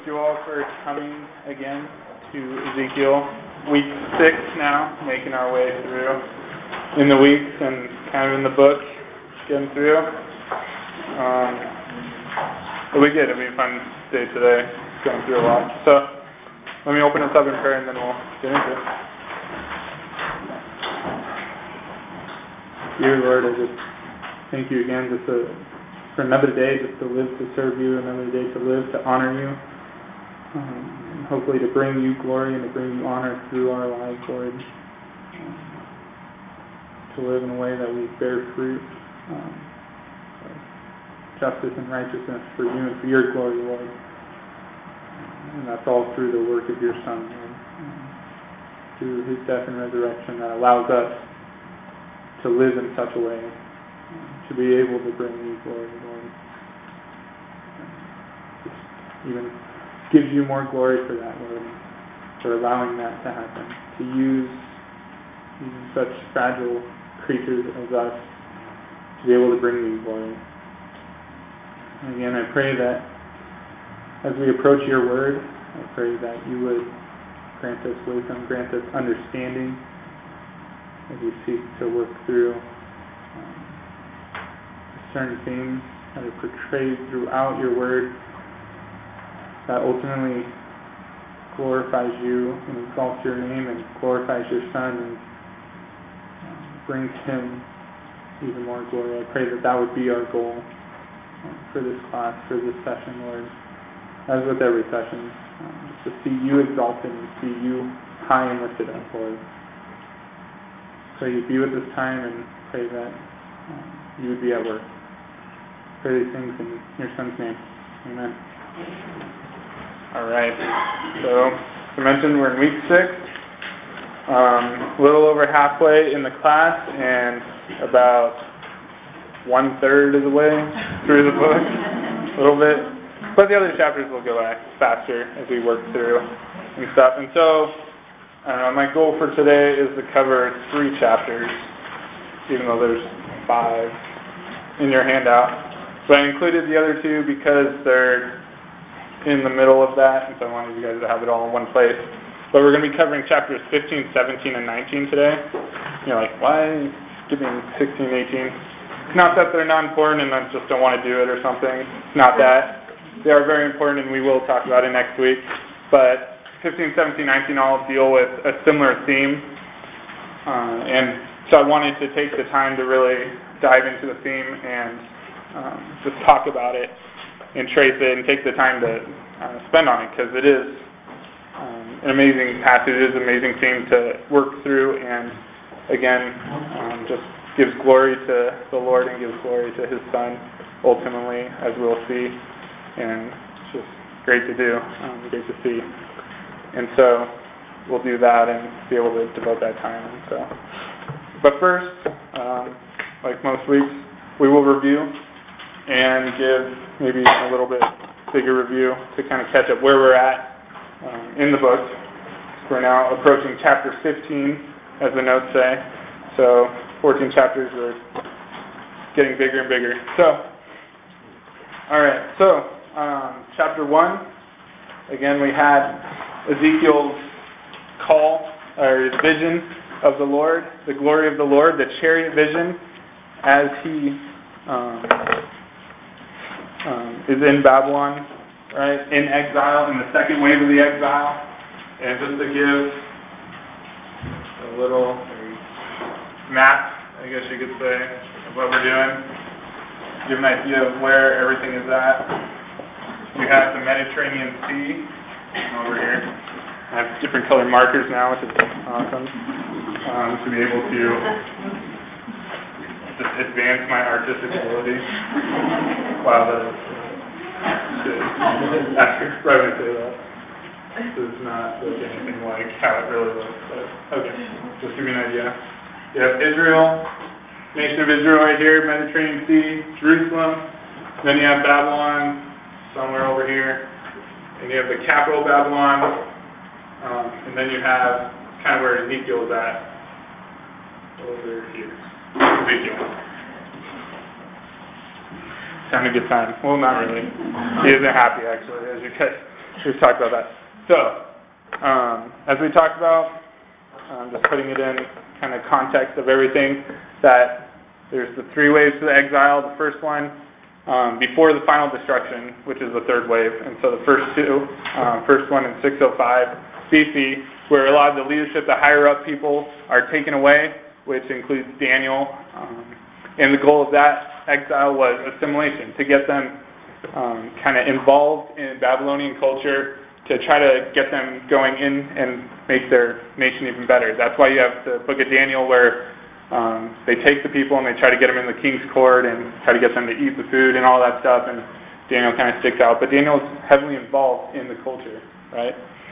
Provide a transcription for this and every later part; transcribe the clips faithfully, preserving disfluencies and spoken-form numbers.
you all for coming again to Ezekiel. Week six now, making our way through in the weeks and kind of in the book, getting through. Um, it'll be good. It'll be a fun day today, going through a lot. So let me open us up in prayer and then we'll get into it. Dear Lord, I just thank you again just to, for another day just to live to serve you, another day to live to honor you, um, and hopefully to bring you glory and to bring you honor through our lives, Lord. Um, to live in a way that we bear fruit, um, justice and righteousness for you and for your glory, Lord. And that's all through the work of your Son, Lord. Um, through his death and resurrection that allows us to live in such a way, um, to be able to bring you glory, Lord. Just even gives you more glory for that, Lord, for allowing that to happen, to use even such fragile creatures as us to be able to bring you glory. And again, I pray that as we approach your word, I pray that you would grant us wisdom, grant us understanding, as we seek to work through um, certain themes that are portrayed throughout your word that ultimately glorifies you and exalts your name and glorifies your Son and um, brings him even more glory. I pray that that would be our goal um, for this class, for this session, Lord, as with every session, um, just to see you exalted and see you high and lifted up, Lord. Pray you be with this time and pray that um, you would be at work. Pray these things in your Son's name. Amen. All right. So, as I mentioned, we're in week six. Um, a little over halfway in the class and about one-third of the way through the book. A little bit. But the other chapters will go faster as we work through and stuff. And so, Uh, my goal for today is to cover three chapters, even though there's five in your handout. So I included the other two because they're in the middle of that, and so I wanted you guys to have it all in one place. But we're going to be covering chapters fifteen, seventeen, and nineteen today. You're like, why skipping sixteen, eighteen? It's not that they're not important and I just don't want to do it or something. It's not that. They are very important, and we will talk about it next week. But fifteen, seventeen, nineteen all deal with a similar theme. Uh, and so I wanted to take the time to really dive into the theme and um, just talk about it and trace it and take the time to uh, spend on it because it is um, an amazing passage, it is an amazing theme to work through and, again, um, just gives glory to the Lord and gives glory to his Son ultimately, as we'll see. And it's just great to do, um, great to see. And so we'll do that and be able to devote that time. And so, but first, um, like most weeks, we will review and give maybe a little bit bigger review to kind of catch up where we're at um, in the book. We're now approaching chapter fifteen, as the notes say. So fourteen chapters are getting bigger and bigger. So, all right. So um, chapter one. Again, we had Ezekiel's call, or his vision of the Lord, the glory of the Lord, the chariot vision, as he um, um, is in Babylon, right, in exile, in the second wave of the exile. And just to give a little map, I guess you could say, of what we're doing, give an idea of where everything is at. We have the Mediterranean Sea over here. I have different colored markers now, which is awesome, um, to be able to just advance my artistic ability. Wow, that is after right when I say that. This does not look anything like how it really looks. But okay, just to give you an idea. You have Israel, nation of Israel right here, Mediterranean Sea, Jerusalem. Then you have Babylon, somewhere over here, and you have the capital Babylon, um, and then you have kind of where Ezekiel is at, over here. Ezekiel. Time to get time. Well, not really. He isn't happy, actually, as you guys should we talk about that? So, um, as we talked about, um, just putting it in kind of context of everything, that there's the three waves to the exile. The first one, um, before the final destruction, which is the third wave. And so the first two, um, first one in six oh five B C, where a lot of the leadership, the higher up people, are taken away, which includes Daniel. Um, and the goal of that exile was assimilation, to get them um, kind of involved in Babylonian culture, to try to get them going in and make their nation even better. That's why you have the book of Daniel, where um, they take the people and they try to get them in the king's court and try to get them to eat the food and all that stuff, and Daniel kind of sticks out. But Daniel's heavily involved in the culture, right?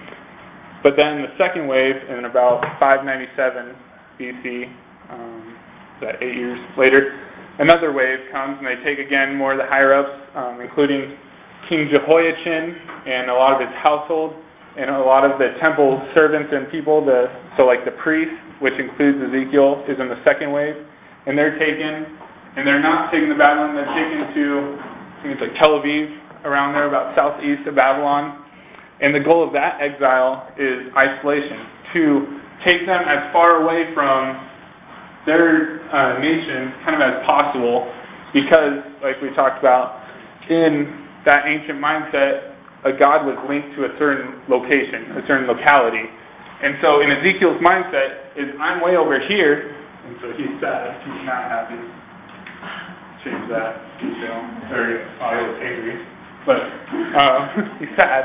But then the second wave, in about five ninety-seven B C, um, is that eight years later, another wave comes, and they take again more of the higher-ups, um, including King Jehoiachin and a lot of his household, and a lot of the temple servants and people, the so like the priests, which includes Ezekiel, is in the second wave, and they're taken, and they're not taken to Babylon, they're taken to, I think it's like Tel Aviv, around there, about southeast of Babylon, and the goal of that exile is isolation, to take them as far away from their uh, nation kind of as possible, because, like we talked about, in that ancient mindset, a god was linked to a certain location, a certain locality. And so in Ezekiel's mindset is, I'm way over here, and so he's sad, he's not happy. Change that detail, or I was angry, but uh, he's sad.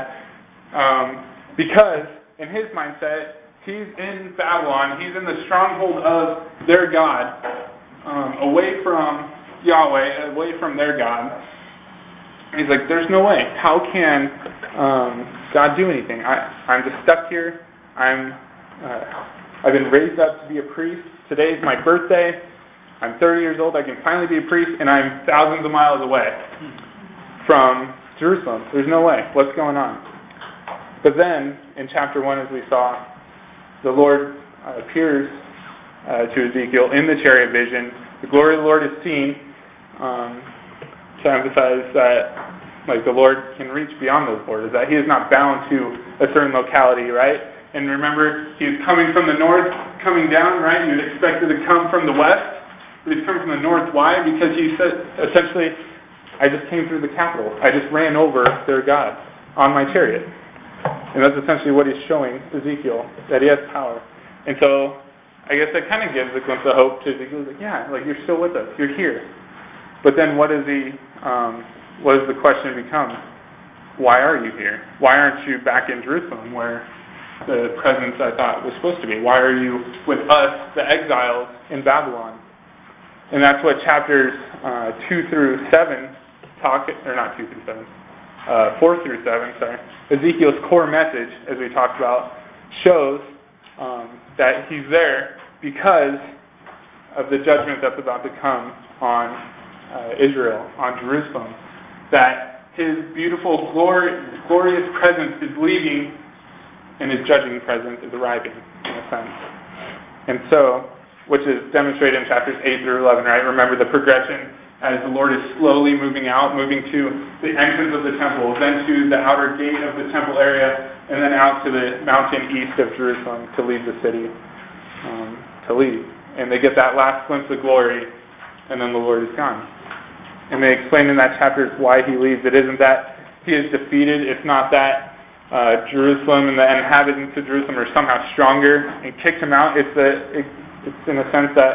Um, because in his mindset, he's in Babylon, he's in the stronghold of their God, um, away from Yahweh, away from their God. He's like, there's no way. How can um, God do anything? I, I'm just stuck here. I'm, uh, I've been raised up to be a priest. Today is my birthday. I'm thirty years old. I can finally be a priest, and I'm thousands of miles away from Jerusalem. There's no way. What's going on? But then, in chapter one, as we saw, the Lord uh, appears uh, to Ezekiel in the chariot vision. The glory of the Lord is seen. Um, to emphasize that, like, the Lord can reach beyond those borders, that He is not bound to a certain locality, right? And remember, He's coming from the north, coming down, right? You'd expect it to come from the west, but He's coming from the north. Why? Because He said, essentially, I just came through the capital. I just ran over their God on my chariot. And that's essentially what He's showing Ezekiel, that He has power. And so, I guess that kind of gives a glimpse of hope to Ezekiel. Like, yeah, like, you're still with us. You're here. But then what is the um, what does the question become? Why are you here? Why aren't you back in Jerusalem, where the presence I thought was supposed to be? Why are you with us, the exiles, in Babylon? And that's what chapters uh, two through seven talk, or not two through seven, uh, four through seven. Sorry, Ezekiel's core message, as we talked about, shows um, that he's there because of the judgment that's about to come on Uh, Israel, on Jerusalem, that His beautiful, glory, glorious presence is leaving, and His judging presence is arriving, in a sense. And so, which is demonstrated in chapters eight through eleven, right? Remember the progression as the Lord is slowly moving out, moving to the entrance of the temple, then to the outer gate of the temple area, and then out to the mountain east of Jerusalem to leave the city, um, to leave. And they get that last glimpse of glory, and then the Lord is gone. And they explain in that chapter why He leaves. It isn't that He is defeated. It's not that uh, Jerusalem and the inhabitants of Jerusalem are somehow stronger and kicked Him out. It's that it, it's in a sense that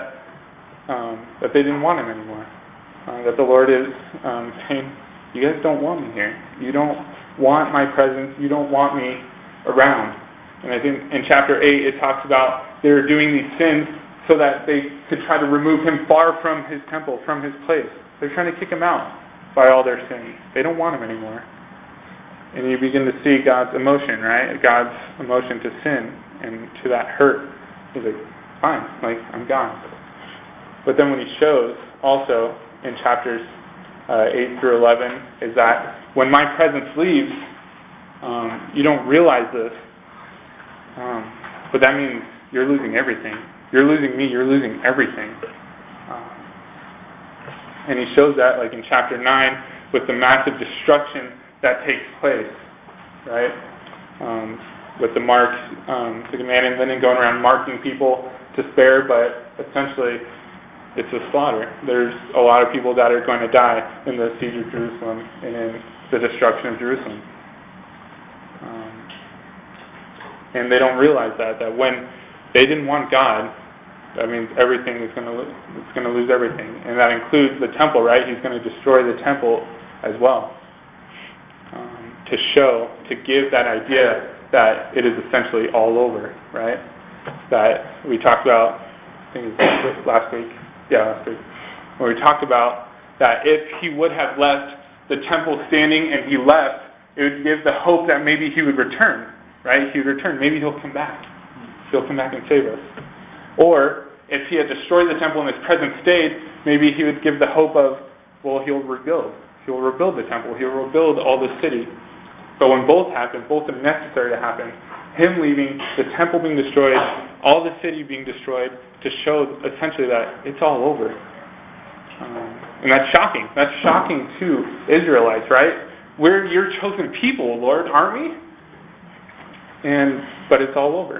um, that they didn't want Him anymore. Uh, that the Lord is um, saying, you guys don't want me here. You don't want my presence. You don't want me around. And I think in chapter eight it talks about they were doing these sins so that they could try to remove Him far from His temple, from His place. They're trying to kick Him out by all their sins. They don't want Him anymore. And you begin to see God's emotion, right? God's emotion to sin and to that hurt. He's like, fine, like, I'm gone. But then when He shows, also in chapters uh, eight through eleven, is that when my presence leaves, um, you don't realize this, um, but that means you're losing everything. You're losing me, you're losing everything. Um, And He shows that, like in chapter nine, with the massive destruction that takes place. right? Um, with the mark, um, the command, and then going around marking people to spare, but essentially it's a slaughter. There's a lot of people that are going to die in the siege of Jerusalem and in the destruction of Jerusalem. Um, and they don't realize that, that when they didn't want God, that means everything is going to it's going to lose everything, and that includes the temple, right? He's going to destroy the temple as well, um, to show, to give that idea that it is essentially all over, right? That we talked about, I think it was last week, yeah, last week, where we talked about that if he would have left the temple standing and he left, it would give the hope that maybe he would return, right? He would return. Maybe he'll come back. He'll come back and save us. Or if he had destroyed the temple in its present state, maybe he would give the hope of, well, he'll rebuild. He'll rebuild the temple. He'll rebuild all the city. But when both happen, both are necessary to happen. Him leaving, the temple being destroyed, all the city being destroyed, to show essentially that it's all over. Um, and that's shocking. That's shocking to Israelites, right? We're your chosen people, Lord, aren't we? And but it's all over.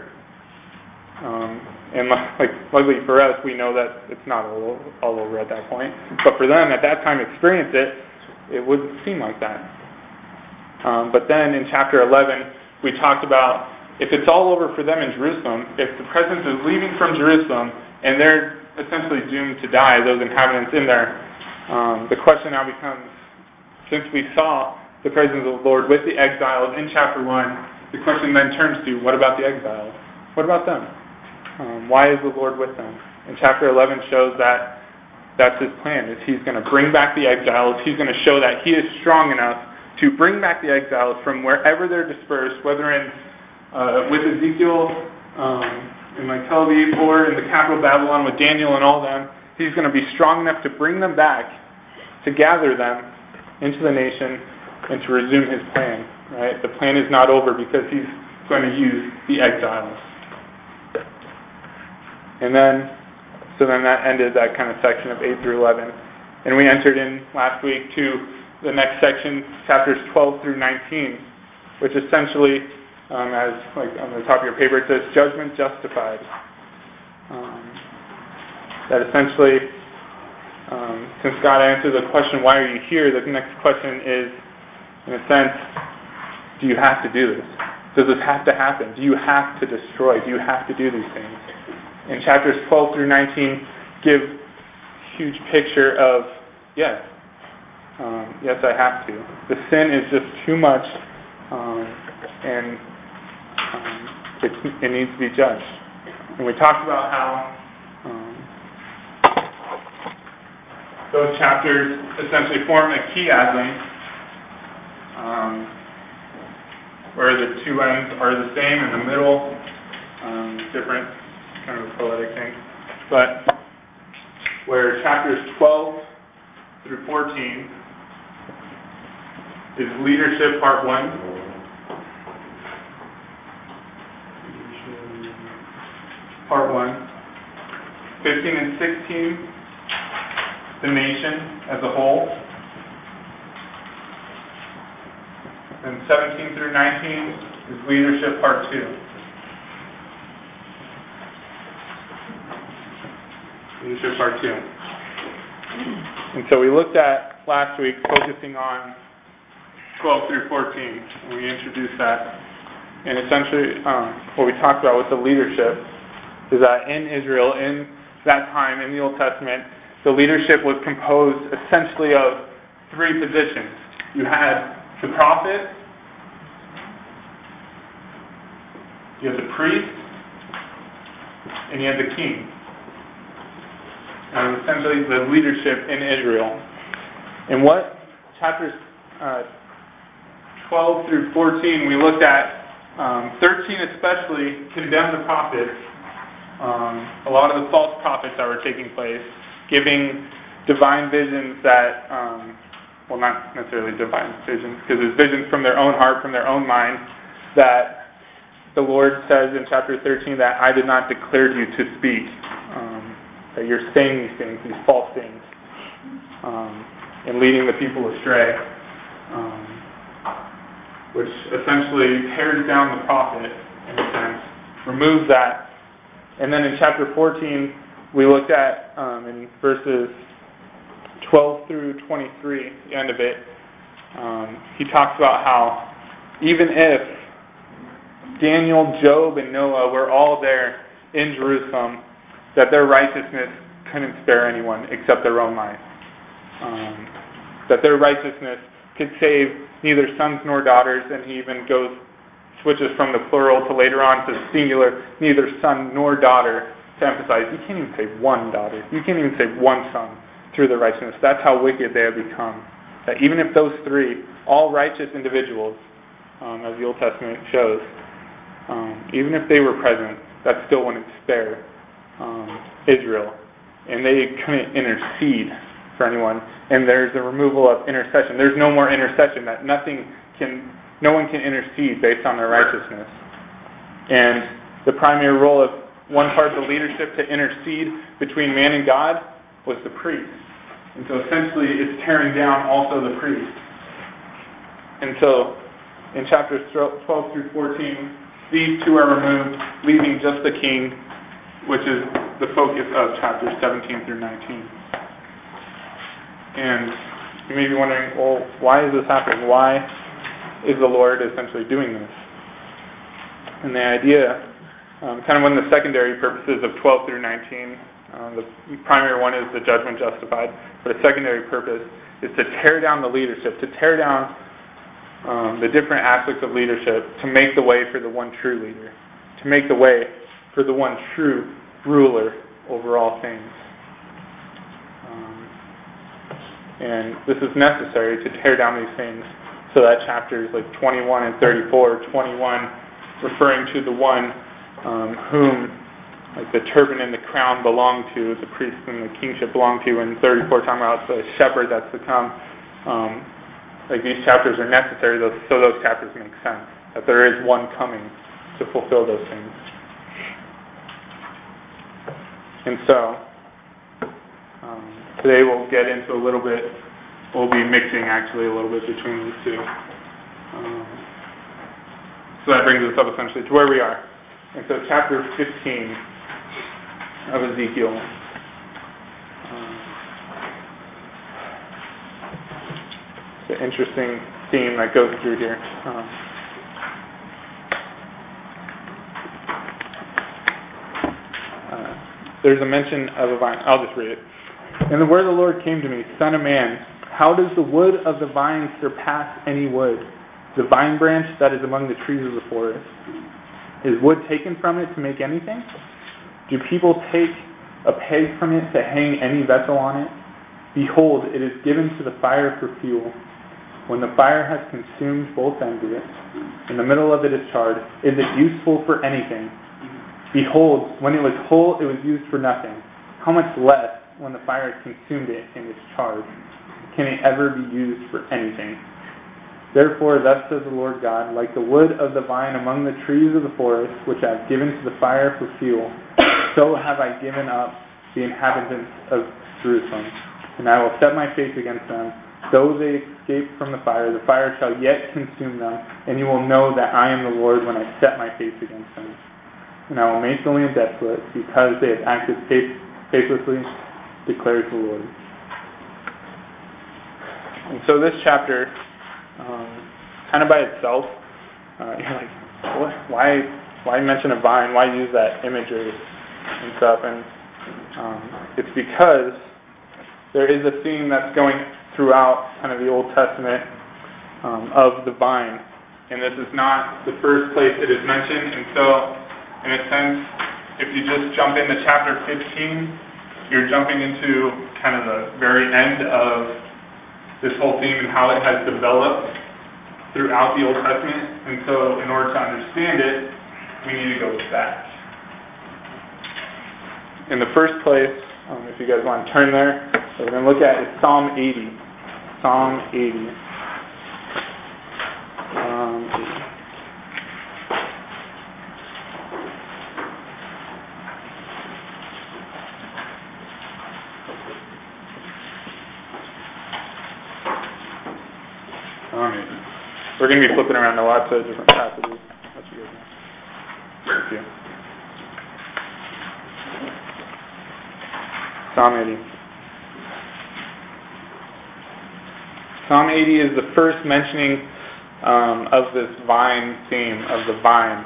Um, and like luckily for us, we know that it's not all, all over at that point. But for them, at that time, experience it, it wouldn't seem like that. Um, but then in chapter eleven, we talked about if it's all over for them in Jerusalem, if the presence is leaving from Jerusalem and they're essentially doomed to die, those inhabitants in there, um, the question now becomes, since we saw the presence of the Lord with the exiles in chapter one, the question then turns to, what about the exiles? What about them? Um, why is the Lord with them? And chapter eleven shows that that's his plan, is he's going to bring back the exiles. He's going to show that he is strong enough to bring back the exiles from wherever they're dispersed, whether in uh, with Ezekiel, um, in like Tel Aviv, or in the capital Babylon with Daniel and all them. He's going to be strong enough to bring them back, to gather them into the nation, and to resume his plan. Right? The plan is not over because he's going to use the exiles. And then, so then that ended that kind of section of eight through eleven. And we entered in last week to the next section, chapters twelve through nineteen, which essentially, um, as like on the top of your paper, it says judgment justified. Um, that essentially, um, since God answered the question, why are you here? The next question is, in a sense, do you have to do this? Does this have to happen? Do you have to destroy? Do you have to do these things? And chapters twelve through nineteen give a huge picture of, yes, um, yes, I have to. The sin is just too much, um, and um, it, it needs to be judged. And we talked about how um, those chapters essentially form a chiasm, um, where the two ends are the same in the middle, um, different kind of poetic thing, but where chapters twelve through fourteen is leadership part one. Part one. fifteen and sixteen, the nation as a whole. And seventeen through nineteen is leadership part two. Leadership part two. And so we looked at last week focusing on twelve through fourteen, and we introduced that. And essentially, um, what we talked about with the leadership is that in Israel, in that time, in the Old Testament, the leadership was composed essentially of three positions. You had the prophet, you had the priest, and you had the king. And essentially the leadership in Israel. And what chapters uh, twelve through fourteen we looked at, um, thirteen especially condemned the prophets, um, a lot of the false prophets that were taking place, giving divine visions that, um, well, not necessarily divine visions, because it's visions from their own heart, from their own mind, that the Lord says in chapter thirteen that I did not declare you to speak. Um, that you're saying these things, these false things, um, and leading the people astray. Um, which essentially tears down the prophet, in a sense, removes that. And then in chapter fourteen, we looked at, um, in verses twelve through twenty-three, the end of it, um, he talks about how even if Daniel, Job, and Noah were all there in Jerusalem, that their righteousness couldn't spare anyone except their own life. Um, that their righteousness could save neither sons nor daughters, and he even goes, switches from the plural to later on to singular, neither son nor daughter, to emphasize you can't even save one daughter, you can't even save one son through their righteousness. That's how wicked they have become. That even if those three, all righteous individuals, um, as the Old Testament shows, um, even if they were present, that still wouldn't spare um, Israel. And they couldn't intercede for anyone. And there's a removal of intercession. There's no more intercession. That nothing can, no one can intercede based on their righteousness. And the primary role of one part of the leadership to intercede between man and God was the priest. And so essentially it's tearing down also the priest. And so in chapters twelve through fourteen, these two are removed, leaving just the king, which is the focus of chapters seventeen through nineteen. And you may be wondering, well, why is this happening? Why is the Lord essentially doing this? And the idea, um, kind of one of the secondary purposes of twelve through nineteen, uh, the primary one is the judgment justified, but a secondary purpose is to tear down the leadership, to tear down um, the different aspects of leadership, to make the way for the one true leader, to make the way for the one true ruler over all things. Um, and this is necessary to tear down these things so that chapters like twenty-one and thirty-four, twenty-one referring to the one um, whom like the turban and the crown belong to, the priest and the kingship belong to, and thirty-four talking about the shepherd that's to come. Um, like these chapters are necessary so those chapters make sense, that there is one coming to fulfill those things. And so, um, today we'll get into a little bit, we'll be mixing actually a little bit between these two. Um, so that brings us up essentially to where we are. And so chapter fifteen of Ezekiel. Um, it's an interesting theme that goes through here. Um, There's a mention of a vine. I'll just read it. And the word of the Lord came to me, Son of man, how does the wood of the vine surpass any wood? The vine branch that is among the trees of the forest. Is wood taken from it to make anything? Do people take a peg from it to hang any vessel on it? Behold, it is given to the fire for fuel. When the fire has consumed both ends of it, and the middle of it is charred, is it useful for anything? Behold, when it was whole, it was used for nothing. How much less when the fire has consumed it and is charred? Can it ever be used for anything? Therefore, thus says the Lord God, like the wood of the vine among the trees of the forest, which I have given to the fire for fuel, so have I given up the inhabitants of Jerusalem. And I will set my face against them. Though they escape from the fire, the fire shall yet consume them, and you will know that I am the Lord when I set my face against them. And I will make the land desolate, because they have acted faith, faithlessly, declares the Lord. And so this chapter, um, kind of by itself, uh, you're like, what? why why mention a vine? Why use that imagery and stuff? And um, it's because there is a theme that's going throughout kind of the Old Testament um, of the vine. And this is not the first place it is mentioned, and so in a sense, if you just jump into chapter fifteen, you're jumping into kind of the very end of this whole theme and how it has developed throughout the Old Testament. And so in order to understand it, we need to go back. In the first place, um, if you guys want to turn there, what we're going to look at is Psalm eighty. Psalm eighty. Psalm eighty. we're going to be flipping around to lots of different passages. Let you guys know. Thank you. Psalm eighty. Psalm eighty is the first mentioning um, of this vine theme, of the vine.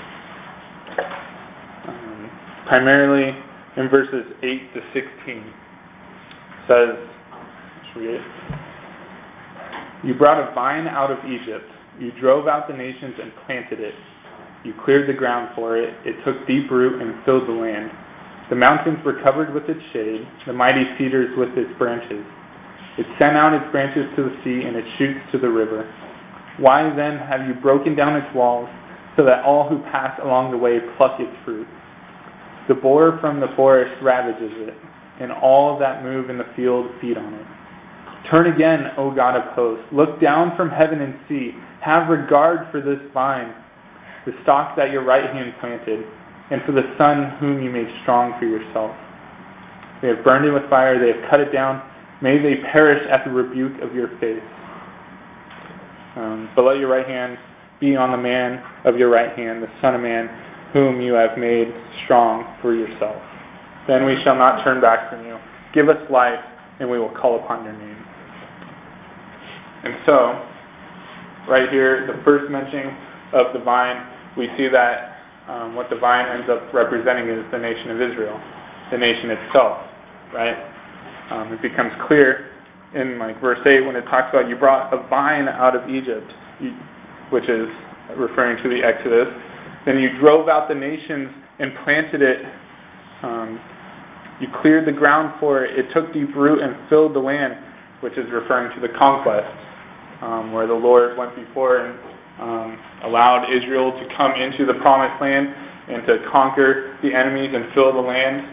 Um, primarily in verses eight to sixteen. It says, let's read it. You brought a vine out of Egypt. You drove out the nations and planted it. You cleared the ground for it. It took deep root and filled the land. The mountains were covered with its shade, the mighty cedars with its branches. It sent out its branches to the sea and its shoots to the river. Why then have you broken down its walls, so that all who pass along the way pluck its fruit? The boar from the forest ravages it, and all that move in the field feed on it. Turn again, O God of hosts. Look down from heaven and see. Have regard for this vine, the stalk that your right hand planted, and for the son whom you made strong for yourself. They have burned it with fire. They have cut it down. May they perish at the rebuke of your face. Um, but let your right hand be on the man of your right hand, the Son of Man, whom you have made strong for yourself. Then we shall not turn back from you. Give us life, and we will call upon your name. And so, right here, the first mention of the vine, we see that um, what the vine ends up representing is the nation of Israel, the nation itself, right? Um, it becomes clear in like verse eight when it talks about you brought a vine out of Egypt, you, which is referring to the Exodus. Then you drove out the nations and planted it. Um, you cleared the ground for it. It took deep root and filled the land, which is referring to the conquest, um, where the Lord went before and um, allowed Israel to come into the promised land and to conquer the enemies and fill the land.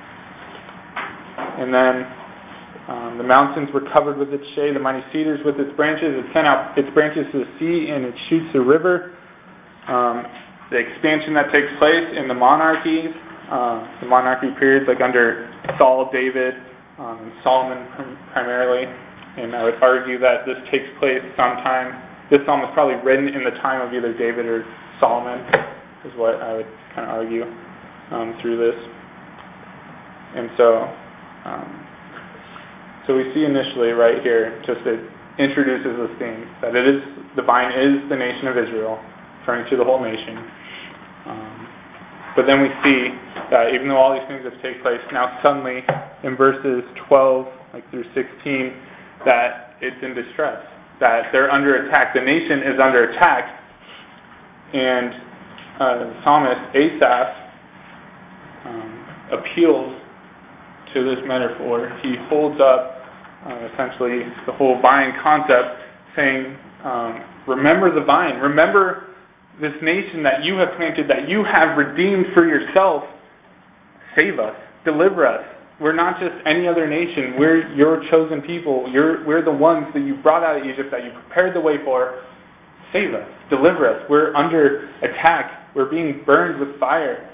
And then Um, the mountains were covered with its shade, the mighty cedars with its branches. It sent out its branches to the sea and its shoots to the river. Um, the expansion that takes place in the monarchies, uh, the monarchy periods like under Saul, David, um, and Solomon primarily. And I would argue that this takes place sometime. This psalm was probably written in the time of either David or Solomon, is what I would kind of argue um, through this. And so... Um, So we see initially right here, just it introduces this theme, that it is, the vine is the nation of Israel, referring to the whole nation. Um, but then we see that even though all these things have taken place, now suddenly in verses twelve like through sixteen, that it's in distress, that they're under attack. The nation is under attack, and uh, the psalmist Asaph um, appeals to this metaphor. He holds up uh, essentially the whole vine concept, saying, um, remember the vine, remember this nation that you have planted, that you have redeemed for yourself. Save us, deliver us. We're not just any other nation. We're your chosen people. You're, we're the ones that you brought out of Egypt, that you prepared the way for. Save us, deliver us. We're under attack. We're being burned with fire.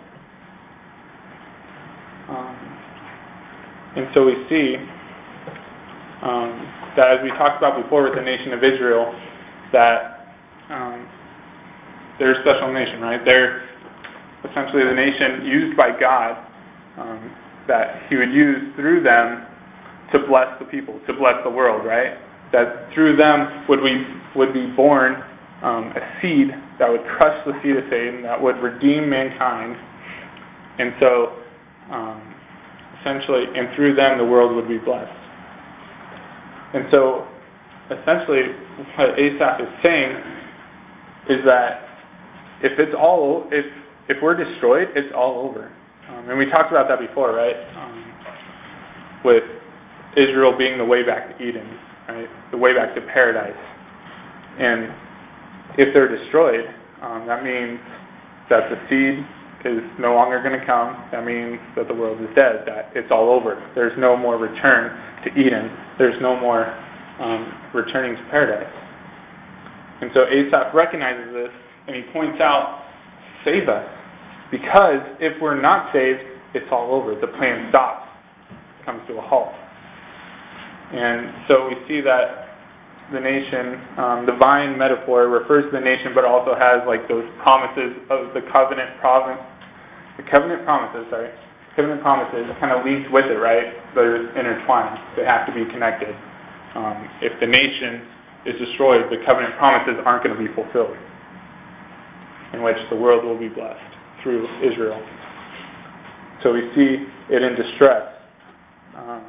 Um, And so we see um, that as we talked about before with the nation of Israel, that um, they're a special nation, right? They're essentially the nation used by God um, that He would use through them to bless the people, to bless the world, right? That through them would we would be born um, a seed that would crush the seed of Satan, that would redeem mankind, and so. Um, Essentially, and through them the world would be blessed. And so, essentially, what Asaph is saying is that if it's all, if if we're destroyed, it's all over. Um, and we talked about that before, right? Um, with Israel being the way back to Eden, right? The way back to paradise. And if they're destroyed, um, that means that the seed is no longer going to come. That means that the world is dead, that it's all over. There's no more return to Eden. There's no more um, returning to paradise. And so Asaph recognizes this, and he points out, save us. Because if we're not saved, it's all over. The plan stops. It comes to a halt. And so we see that the nation, um, the vine metaphor refers to the nation, but also has like those promises of the covenant province, the covenant promises, sorry, covenant promises kind of linked with it, right? They're intertwined. They have to be connected. Um, if the nation is destroyed, the covenant promises aren't going to be fulfilled, in which the world will be blessed through Israel. So we see it in distress. Um,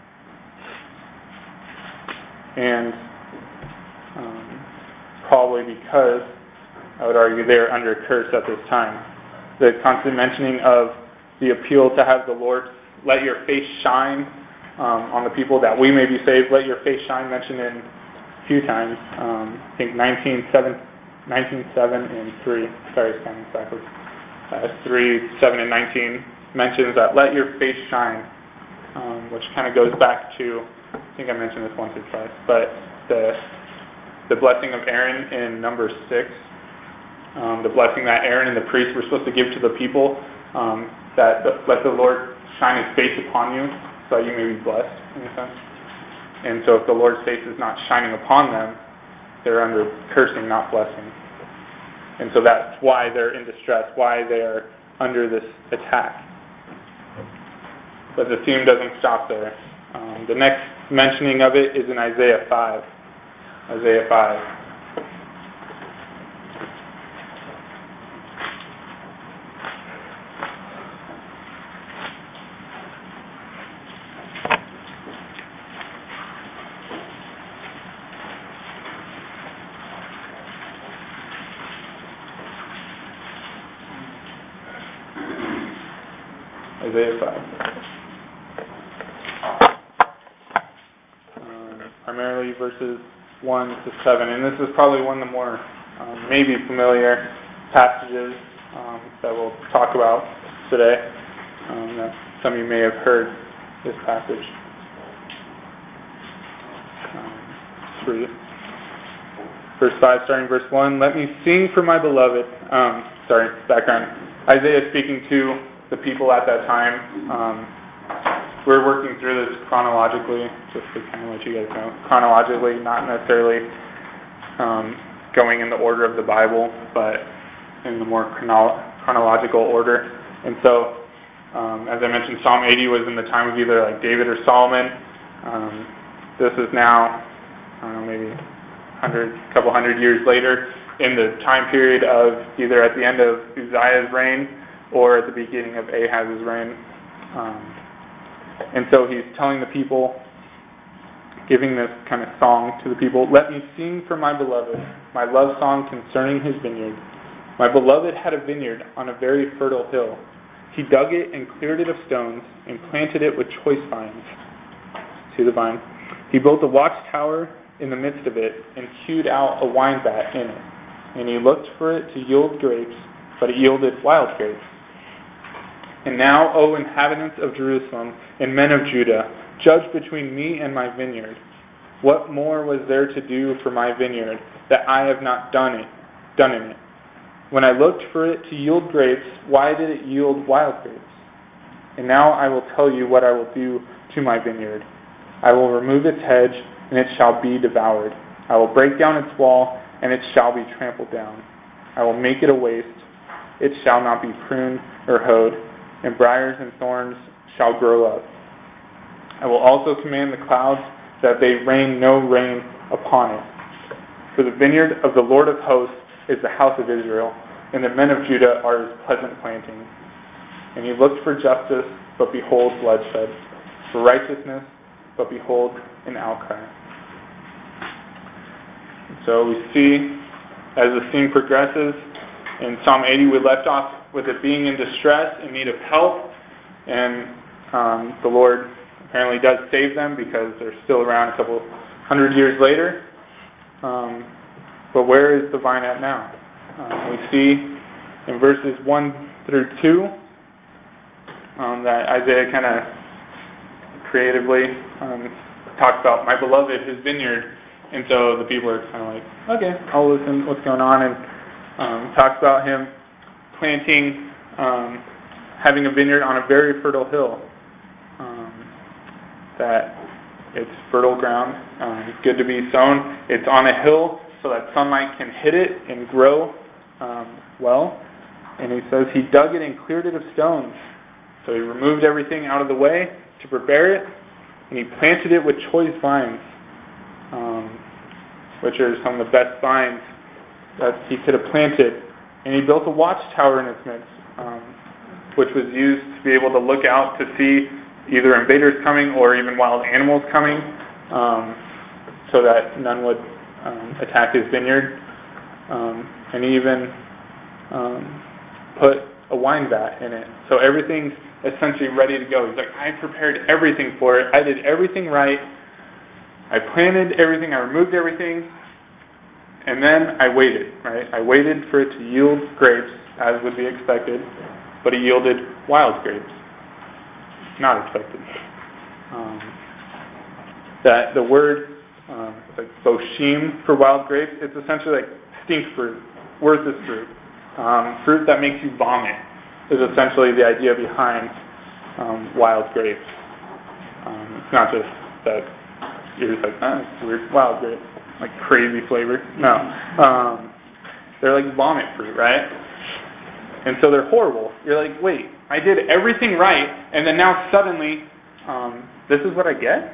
and um, probably because, I would argue, they are under curse at this time. The constant mentioning of the appeal to have the Lord, let your face shine um, on the people that we may be saved. Let your face shine, mentioned in a few times. Um, I think nineteen seven, nineteen seven and three. Sorry, it's counting backwards. Uh, three, seven, and nineteen mentions that let your face shine, um, which kind of goes back to, I think I mentioned this once or twice, but the the blessing of Aaron in number six, um, the blessing that Aaron and the priests were supposed to give to the people, um, that the, let the Lord shine His face upon you, so that you may be blessed, in a sense. And so if the Lord's face is not shining upon them, they're under cursing, not blessing. And so that's why they're in distress, why they are under this attack. But the theme doesn't stop there. Um, the next mentioning of it is in Isaiah five. Isaiah five. Isaiah five. Um, primarily verses one to seven. And this is probably one of the more um, maybe familiar passages um, that we'll talk about today. Um, that some of you may have heard this passage. Um, three. Verse five, starting verse one. Let me sing for my beloved. Um, sorry, background. Isaiah speaking to the people at that time. Um, we're working through this chronologically, just to kind of let you guys know. Chronologically, not necessarily um, going in the order of the Bible, but in the more chrono- chronological order. And so, um, as I mentioned, Psalm eighty was in the time of either like David or Solomon. Um, this is now, I don't know, maybe a hundred, couple hundred years later, in the time period of either at the end of Uzziah's reign or at the beginning of Ahaz's reign. Um, and so he's telling the people, giving this kind of song to the people, let me sing for my beloved, my love song concerning his vineyard. My beloved had a vineyard on a very fertile hill. He dug it and cleared it of stones and planted it with choice vines. See the vine? He built a watchtower in the midst of it and hewed out a wine vat in it. And he looked for it to yield grapes, but it yielded wild grapes. And now, O inhabitants of Jerusalem and men of Judah, judge between me and my vineyard. What more was there to do for my vineyard that I have not done it, done in it? When I looked for it to yield grapes, why did it yield wild grapes? And now I will tell you what I will do to my vineyard. I will remove its hedge, and it shall be devoured. I will break down its wall, and it shall be trampled down. I will make it a waste. It shall not be pruned or hoed, and briars and thorns shall grow up. I will also command the clouds that they rain no rain upon it. For the vineyard of the Lord of hosts is the house of Israel, and the men of Judah are his pleasant planting. And he looked for justice, but behold bloodshed, for righteousness, but behold an outcry. So we see, as the scene progresses, in Psalm eighty we left off with it being in distress, in need of help, and um, the Lord apparently does save them because they're still around a couple hundred years later. Um, but where is the vine at now? Um, we see in verses one through two um, that Isaiah kind of creatively um, talks about my beloved, his vineyard, and so the people are kind of like, okay, I'll listen, what's going on, and um, talks about him planting, um, having a vineyard on a very fertile hill. Um, that It's fertile ground, um, good to be sown. It's on a hill so that sunlight can hit it and grow um, well. And he says he dug it and cleared it of stones. So he removed everything out of the way to prepare it, and he planted it with choice vines, um, which are some of the best vines that he could have planted. And he built a watchtower in its midst, um, which was used to be able to look out to see either invaders coming or even wild animals coming, um, so that none would um, attack his vineyard. Um, and he even um, put a wine vat in it. So everything's essentially ready to go. He's like, I prepared everything for it. I did everything right. I planted everything. I removed everything. And then I waited, right? I waited for it to yield grapes, as would be expected, but it yielded wild grapes. Not expected. Um, that the word, um, like boshim for wild grapes, it's essentially like stink fruit, worthless fruit. Um, fruit that makes you vomit is essentially the idea behind um, wild grapes. Um, it's not just that you're just like, oh, it's weird, wild grape, like crazy flavor. No. Um, they're like vomit fruit, right? And so they're horrible. You're like, wait, I did everything right, and then now suddenly, um, this is what I get?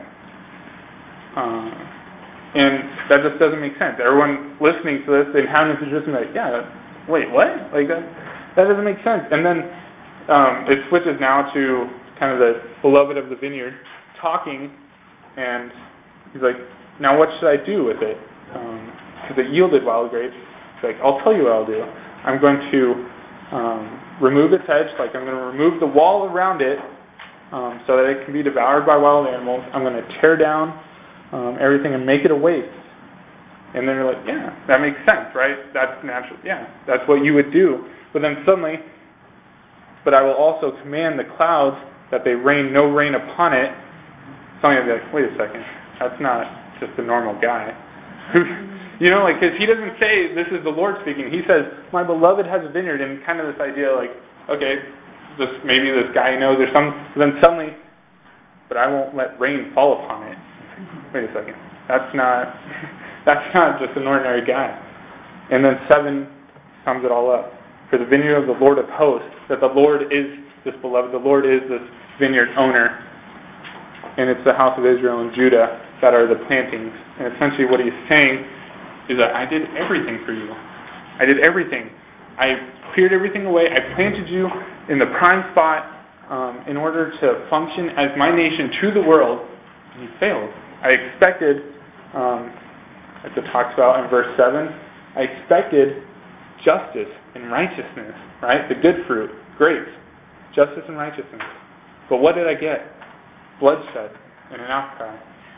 Uh, and that just doesn't make sense. Everyone listening to this, the inhabitants are just like, yeah, wait, what? Like that, that doesn't make sense. And then um, it switches now to kind of the beloved of the vineyard talking, and he's like, now what should I do with it? Because um, it yielded wild grapes. He's like, I'll tell you what I'll do. I'm going to um, remove its edge, like I'm going to remove the wall around it um, so that it can be devoured by wild animals. I'm going to tear down um, everything and make it a waste. And then you're like, yeah, that makes sense, right? That's natural. Yeah, that's what you would do. But then suddenly, but I will also command the clouds that they rain no rain upon it. Somebody will be like, wait a second, that's not just a normal guy. You know, like, because he doesn't say this is the Lord speaking. He says, my beloved has a vineyard, and kind of this idea like, okay, this maybe this guy knows or some. Then suddenly, but I won't let rain fall upon it. Wait a second, that's not that's not just an ordinary guy. And then seven sums it all up. For the vineyard of the Lord of hosts, that the Lord is this beloved, the Lord is this vineyard owner, and it's the house of Israel and Judah that are the plantings. And essentially what he's saying is that I did everything for you. I did everything. I cleared everything away. I planted you in the prime spot um, in order to function as my nation to the world, and you failed. I expected, um, as it talks about in verse seven, I expected justice and righteousness, right? The good fruit, grapes, justice and righteousness. But what did I get? Bloodshed and an outcry.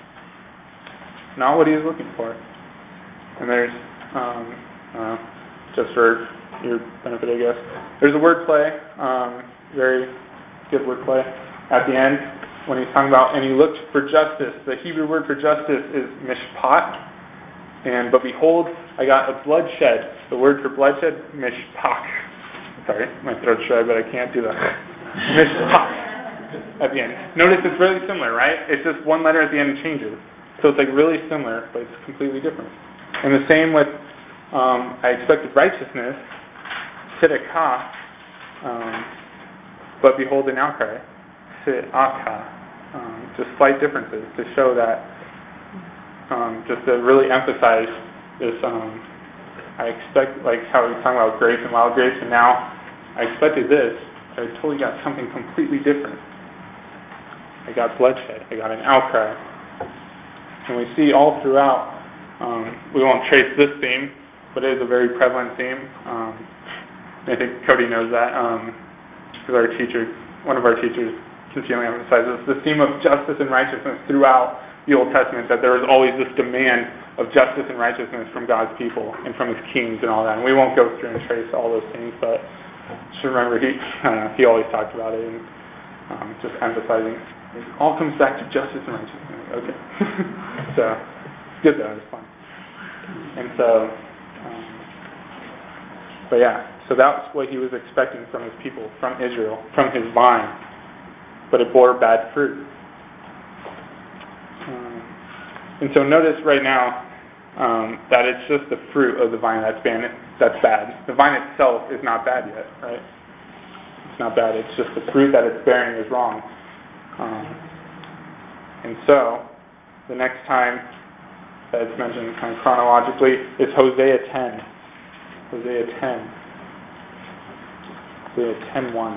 Not what he was looking for. And there's, um, uh, just for your benefit, I guess, there's a wordplay, um, very good wordplay at the end when he's talking about, and he looked for justice. The Hebrew word for justice is mishpat, and but behold, I got a bloodshed. The word for bloodshed, mishpak. Sorry, my throat's dry, but I can't do that. Mishpak at the end. Notice it's really similar, right? It's just one letter at the end changes. So it's like really similar, but it's completely different. And the same with, um, I expected righteousness, tzedakah, um, but behold an outcry, tzedakah. Um, just slight differences to show that, um, just to really emphasize this, um, I expect, like how we were talking about grapes and wild grapes, and now I expected this, I totally got something completely different. I got bloodshed, I got an outcry. And we see all throughout, um, we won't trace this theme, but it is a very prevalent theme. Um, I think Cody knows that, because um, our teacher, one of our teachers, continually emphasizes the theme of justice and righteousness throughout the Old Testament, that there is always this demand of justice and righteousness from God's people and from His kings and all that. And we won't go through and trace all those things, but just remember, he uh, he always talked about it, and um, just emphasizing it all comes back to justice and righteousness. Okay. So, it's good though, it's fun. And so, um, but yeah, so that's what he was expecting from his people, from Israel, from his vine. But it bore bad fruit. Um, And so notice right now um, that it's just the fruit of the vine that's bad, that's bad. The vine itself is not bad yet, right? It's not bad. It's just the fruit that it's bearing is wrong. Um, and so the next time that it's mentioned kind of chronologically is Hosea ten. Hosea ten. Hosea ten one.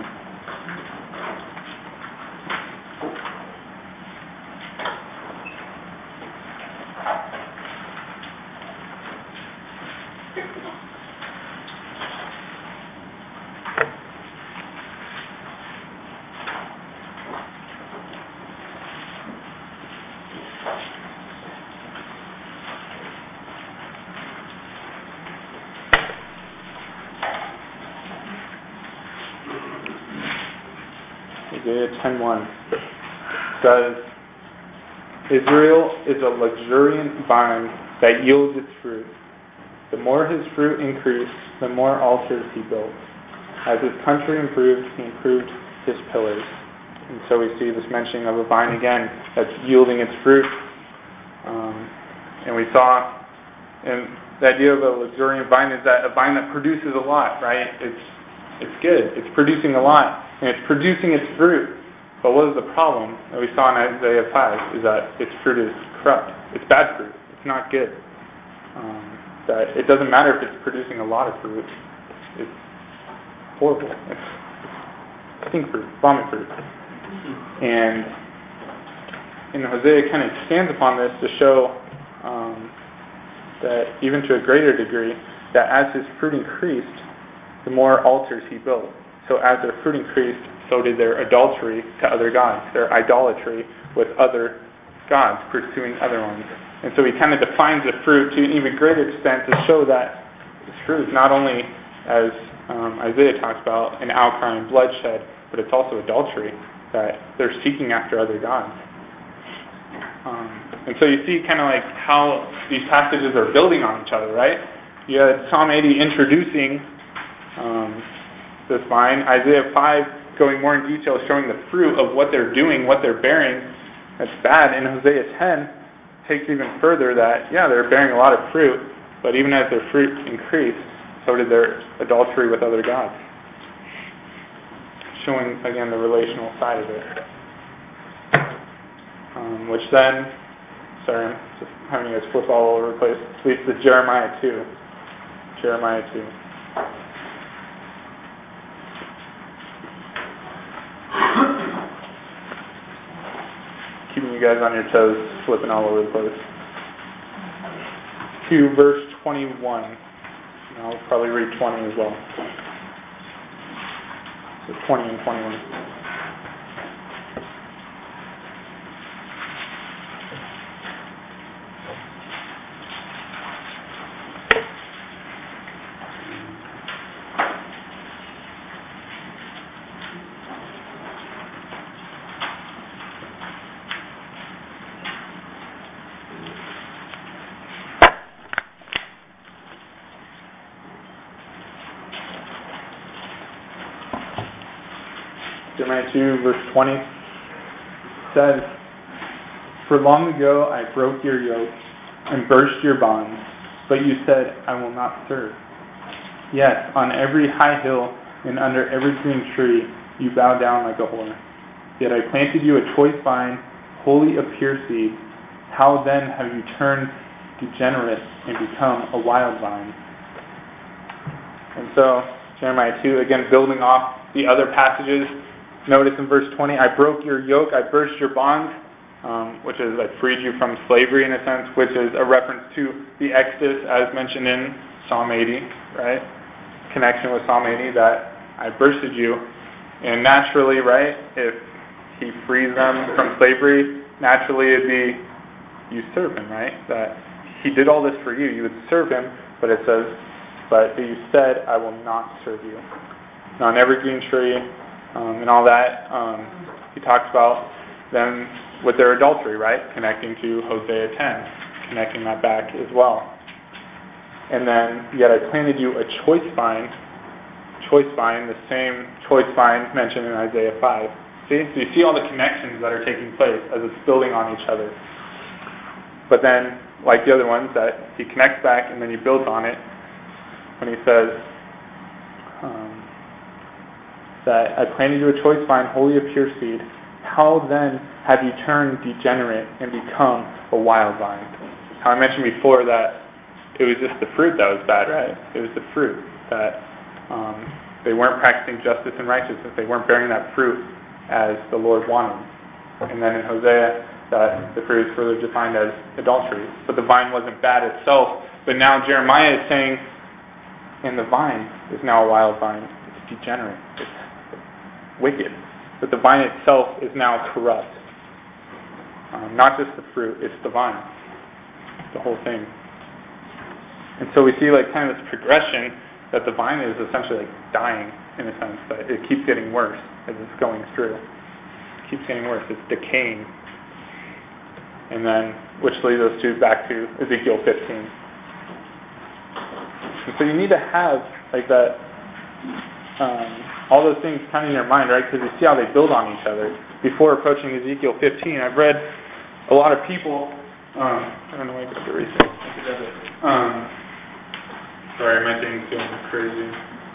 Hosea ten one says, Israel is a luxuriant vine that yields its fruit. The more his fruit increased, the more altars he built. As his country improved, he improved his pillars. And so we see this mentioning of a vine again that's yielding its fruit. Um, and we saw, and the idea of a luxuriant vine is that a vine that produces a lot, right? It's it's good. It's producing a lot. And it's producing its fruit. But what is the problem that we saw in Isaiah five is that its fruit is corrupt. It's bad fruit. It's not good. Um, that it doesn't matter if it's producing a lot of fruit. It's horrible. It's stink fruit, vomit fruit. And and Hosea kind of expands upon this to show um, that even to a greater degree, that as his fruit increased, the more altars he built. So as their fruit increased, so did their adultery to other gods, their idolatry with other gods, pursuing other ones. And so he kind of defines the fruit to an even greater extent to show that this fruit is not only, as um, Isaiah talks about, an outcry and bloodshed, but it's also adultery, that they're seeking after other gods. Um, and so you see kind of like how these passages are building on each other, right? You had Psalm eighty introducing um, this vine, Isaiah five going more in detail, showing the fruit of what they're doing, what they're bearing. That's bad. And Hosea ten takes even further that, yeah, they're bearing a lot of fruit, but even as their fruit increased, so did their adultery with other gods. Showing, again, the relational side of it. Um, which then, sorry, I'm just having you guys flip all over the place, leads to Jeremiah two. Jeremiah two. Keeping you guys on your toes, flipping all over the place. To verse twenty-one. And I'll probably read twenty as well. So twenty and twenty-one. Jeremiah two, verse twenty says, For long ago I broke your yoke and burst your bonds, but you said, I will not serve. Yes, on every high hill and under every green tree you bow down like a whore. Yet I planted you a choice vine, wholly of pure seed. How then have you turned degenerate and become a wild vine? And so, Jeremiah two, again, building off the other passages. Notice in verse twenty, I broke your yoke, I burst your bonds, um, which is I freed you from slavery in a sense, which is a reference to the Exodus as mentioned in Psalm eighty, right? Connection with Psalm eighty, that I bursted you. And naturally, right, if he frees them from slavery, naturally it'd be, you serve him, right? That he did all this for you, you would serve him, but it says, but you said, I will not serve you. Now, on every green tree, Um, and all that, um, he talks about them with their adultery, right? Connecting to Hosea ten, connecting that back as well. And then, yet I planted you a choice vine, choice vine, the same choice vine mentioned in Isaiah five. See? So you see all the connections that are taking place as it's building on each other. But then, like the other ones, that he connects back and then he builds on it when he says um, that I planted you a choice vine, wholly of pure seed. How then have you turned degenerate and become a wild vine? How I mentioned before that it was just the fruit that was bad, right? It was the fruit that um, they weren't practicing justice and righteousness. They weren't bearing that fruit as the Lord wanted. And then in Hosea, that the fruit is further defined as adultery. But the vine wasn't bad itself. But now Jeremiah is saying, and the vine is now a wild vine. It's degenerate. It's wicked. But the vine itself is now corrupt. Um, not just the fruit, it's the vine. The whole thing. And so we see like kind of this progression that the vine is essentially like dying in a sense. That it keeps getting worse as it's going through. It keeps getting worse. It's decaying. And then, which leads us to back to Ezekiel fifteen. And so you need to have like that, um, all those things kind of in your mind, right? Because you see how they build on each other. Before approaching Ezekiel fifteen, I've read a lot of people. Um, I don't know why I got the research. Um, sorry, my thing's going crazy.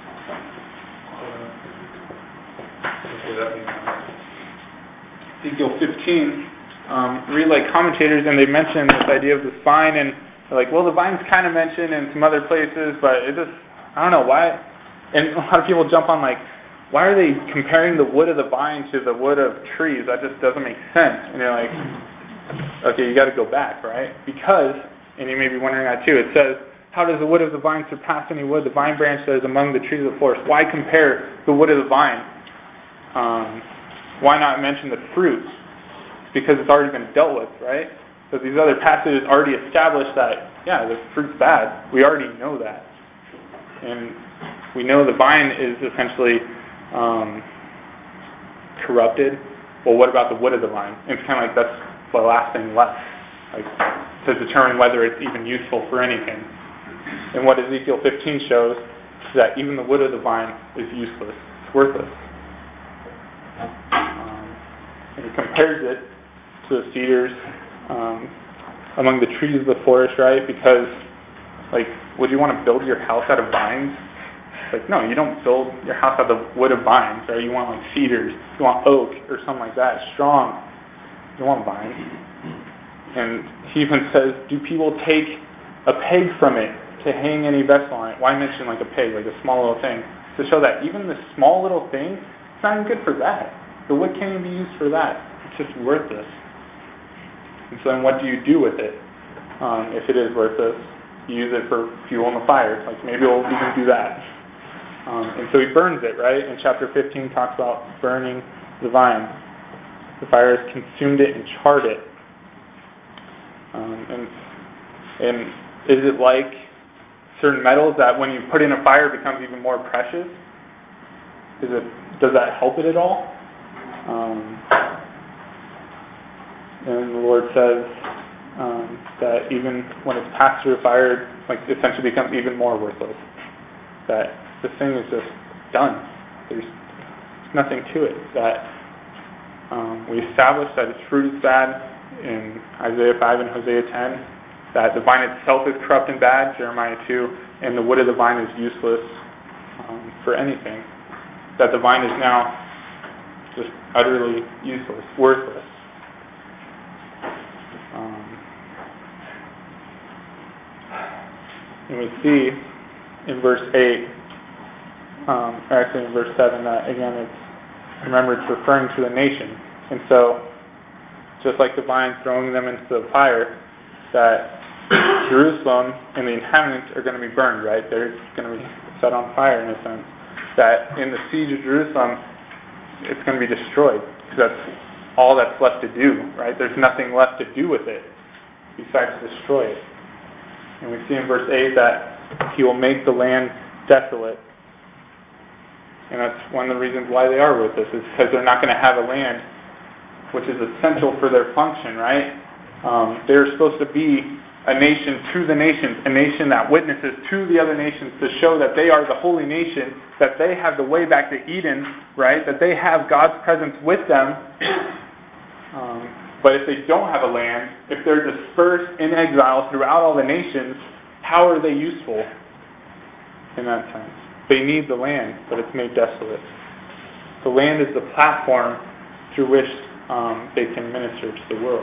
Uh, Ezekiel fifteen. Um, read like commentators, and they mention this idea of this vine, and they're like, well, the vine's kind of mentioned in some other places, but it just, I don't know why. And a lot of people jump on like, why are they comparing the wood of the vine to the wood of trees? That just doesn't make sense. And you're like, okay, you got to go back, right? Because, and you may be wondering that too, it says, how does the wood of the vine surpass any wood? The vine branch that is among the trees of the forest. Why compare the wood of the vine? Um, why not mention the fruit? Because it's already been dealt with, right? So these other passages already established that, yeah, the fruit's bad. We already know that. And we know the vine is essentially um, corrupted. Well, what about the wood of the vine? And it's kind of like that's the last thing left, like to determine whether it's even useful for anything. And what Ezekiel fifteen shows is that even the wood of the vine is useless. It's worthless. Um, and he compares it to the cedars um, among the trees of the forest, right? Because, like, would you want to build your house out of vines? Like, no, you don't build your house out of wood of vines, right? You want, like, cedars. You want oak or something like that, strong. You don't want vines. And he even says, do people take a peg from it to hang any vessel on it? Why mention, like, a peg, like a small little thing? To show that even this small little thing, it's not even good for that. The wood can't even be used for that. It's just worthless. And so then what do you do with it? Um, if it is worthless, you use it for fuel in the fire. Like maybe we'll even do that. Um, and so he burns it, right? In chapter fifteen talks about burning the vine. The fire has consumed it and charred it. Um, and, and is it like certain metals that when you put in a fire it becomes even more precious? Is it, does that help it at all? Um, And the Lord says um, that even when it's passed through fire, like essentially becomes even more worthless. That the thing is just done. There's nothing to it. That um, we established that its fruit is bad in Isaiah five and Hosea ten. That the vine itself is corrupt and bad, Jeremiah two, and the wood of the vine is useless um, for anything. That the vine is now just utterly useless, worthless. Um, and we see in verse eight, um, or actually in verse seven, that again it's, remember it's referring to the nation. And so, just like the vine throwing them into the fire, that Jerusalem and the inhabitants are going to be burned, right? They're going to be set on fire in a sense. That in the siege of Jerusalem, it's going to be destroyed. Because that's all that's left to do, right? There's nothing left to do with it besides destroy it. And we see in verse eight that he will make the land desolate. And that's one of the reasons why they are with us, is because they're not going to have a land which is essential for their function, right? Um, they're supposed to be a nation to the nations, a nation that witnesses to the other nations to show that they are the holy nation, that they have the way back to Eden, right? That they have God's presence with them. Um, But if they don't have a land, if they're dispersed in exile throughout all the nations, how are they useful in that sense? They need the land, but it's made desolate. The land is the platform through which um, they can minister to the world.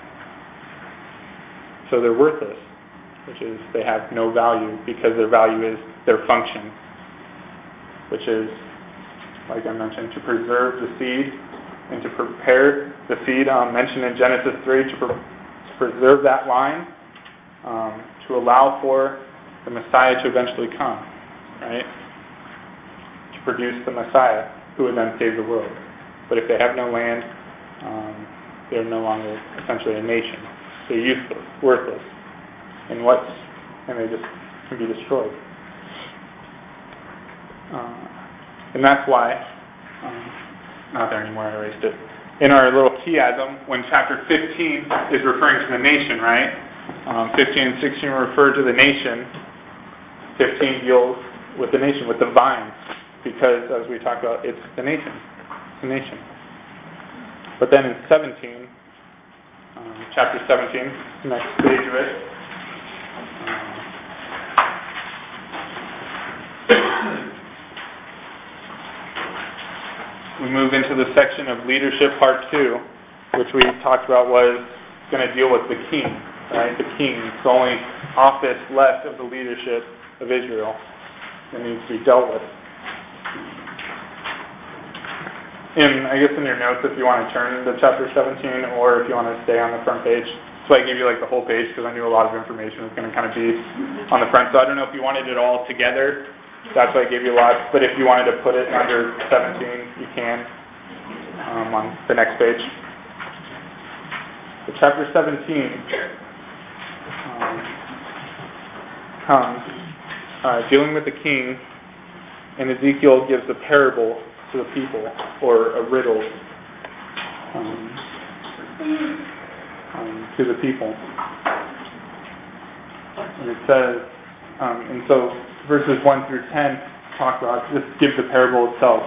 So they're worthless, which is they have no value because their value is their function, which is, like I mentioned, to preserve the seed and to prepare the seed um, mentioned in Genesis three, to, pre- to preserve that line, um, to allow for the Messiah to eventually come, right? To produce the Messiah who would then save the world. But if they have no land, um, they're no longer essentially a nation. They're useless, worthless, and what's and they just can be destroyed. Uh, and that's why. Um, Not there anymore, I erased it. In our little chiasm, when chapter fifteen is referring to the nation, right? Um, fifteen and sixteen refer to the nation. fifteen deals with the nation, with the vine, because as we talked about, it's the nation. It's the nation. But then in seventeen, um, chapter seventeen, the next page of it, um, we move into the section of leadership part two, which we talked about was going to deal with the king, right? The king. It's the only office left of the leadership of Israel that needs to be dealt with. In, I guess in your notes, if you want to turn to chapter seventeen, or if you want to stay on the front page. So I gave you like the whole page because I knew a lot of information was going to kind of be on the front. So I don't know if you wanted it all together. That's why I gave you a lot. But if you wanted to put it under seventeen, you can um, on the next page. So chapter seventeen um, comes uh, dealing with the king, and Ezekiel gives a parable to the people, or a riddle um, um, to the people. And it says, um, and so verses one through ten talk about, just give the parable itself.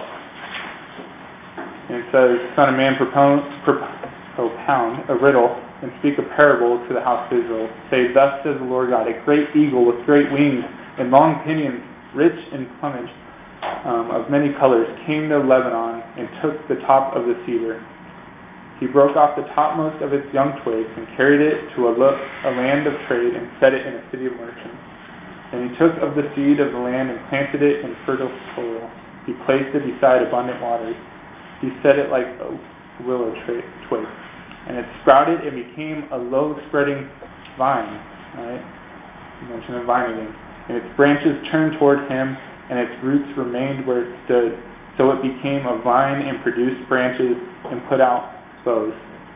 And it says, Son of man, propound, propound a riddle and speak a parable to the house of Israel. Say, thus says the Lord God, a great eagle with great wings and long pinions, rich in plumage um, of many colors, came to Lebanon and took the top of the cedar. He broke off the topmost of its young twigs and carried it to a, lo- a land of trade and set it in a city of merchants. And he took of the seed of the land and planted it in fertile soil. He placed it beside abundant waters. He set it like a willow tra- twig. And it sprouted and became a low-spreading vine. Right? You mentioned a vine again. And its branches turned toward him, and its roots remained where it stood. So it became a vine and produced branches and put out boughs.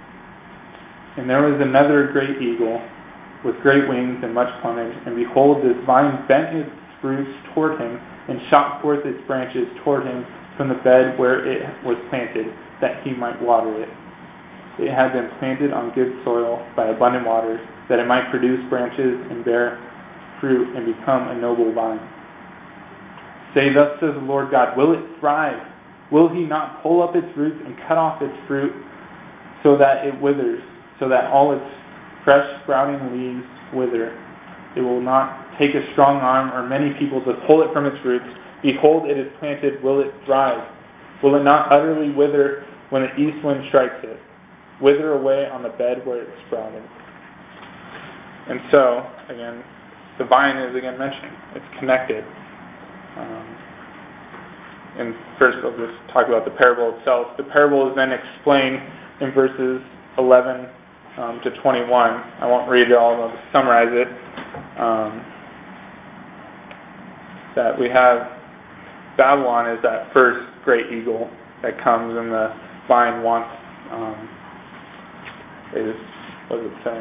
And there was another great eagle with great wings and much plumage, and behold, this vine bent its roots toward him, and shot forth its branches toward him from the bed where it was planted, that he might water it. It had been planted on good soil by abundant waters, that it might produce branches and bear fruit and become a noble vine. Say, thus says the Lord God, will it thrive? Will he not pull up its roots and cut off its fruit, so that it withers, so that all its fresh sprouting leaves wither? It will not take a strong arm or many people to pull it from its roots. Behold, it is planted. Will it thrive? Will it not utterly wither when the east wind strikes it? Wither away on the bed where it sprouted. And so, again, the vine is again mentioned. It's connected. Um, and first I'll just talk about the parable itself. The parable is then explained in verses eleven Um, to twenty-one. I won't read it all, I'll just summarize it. Um, that we have Babylon is that first great eagle that comes, and the vine wants, um, is, what does it say?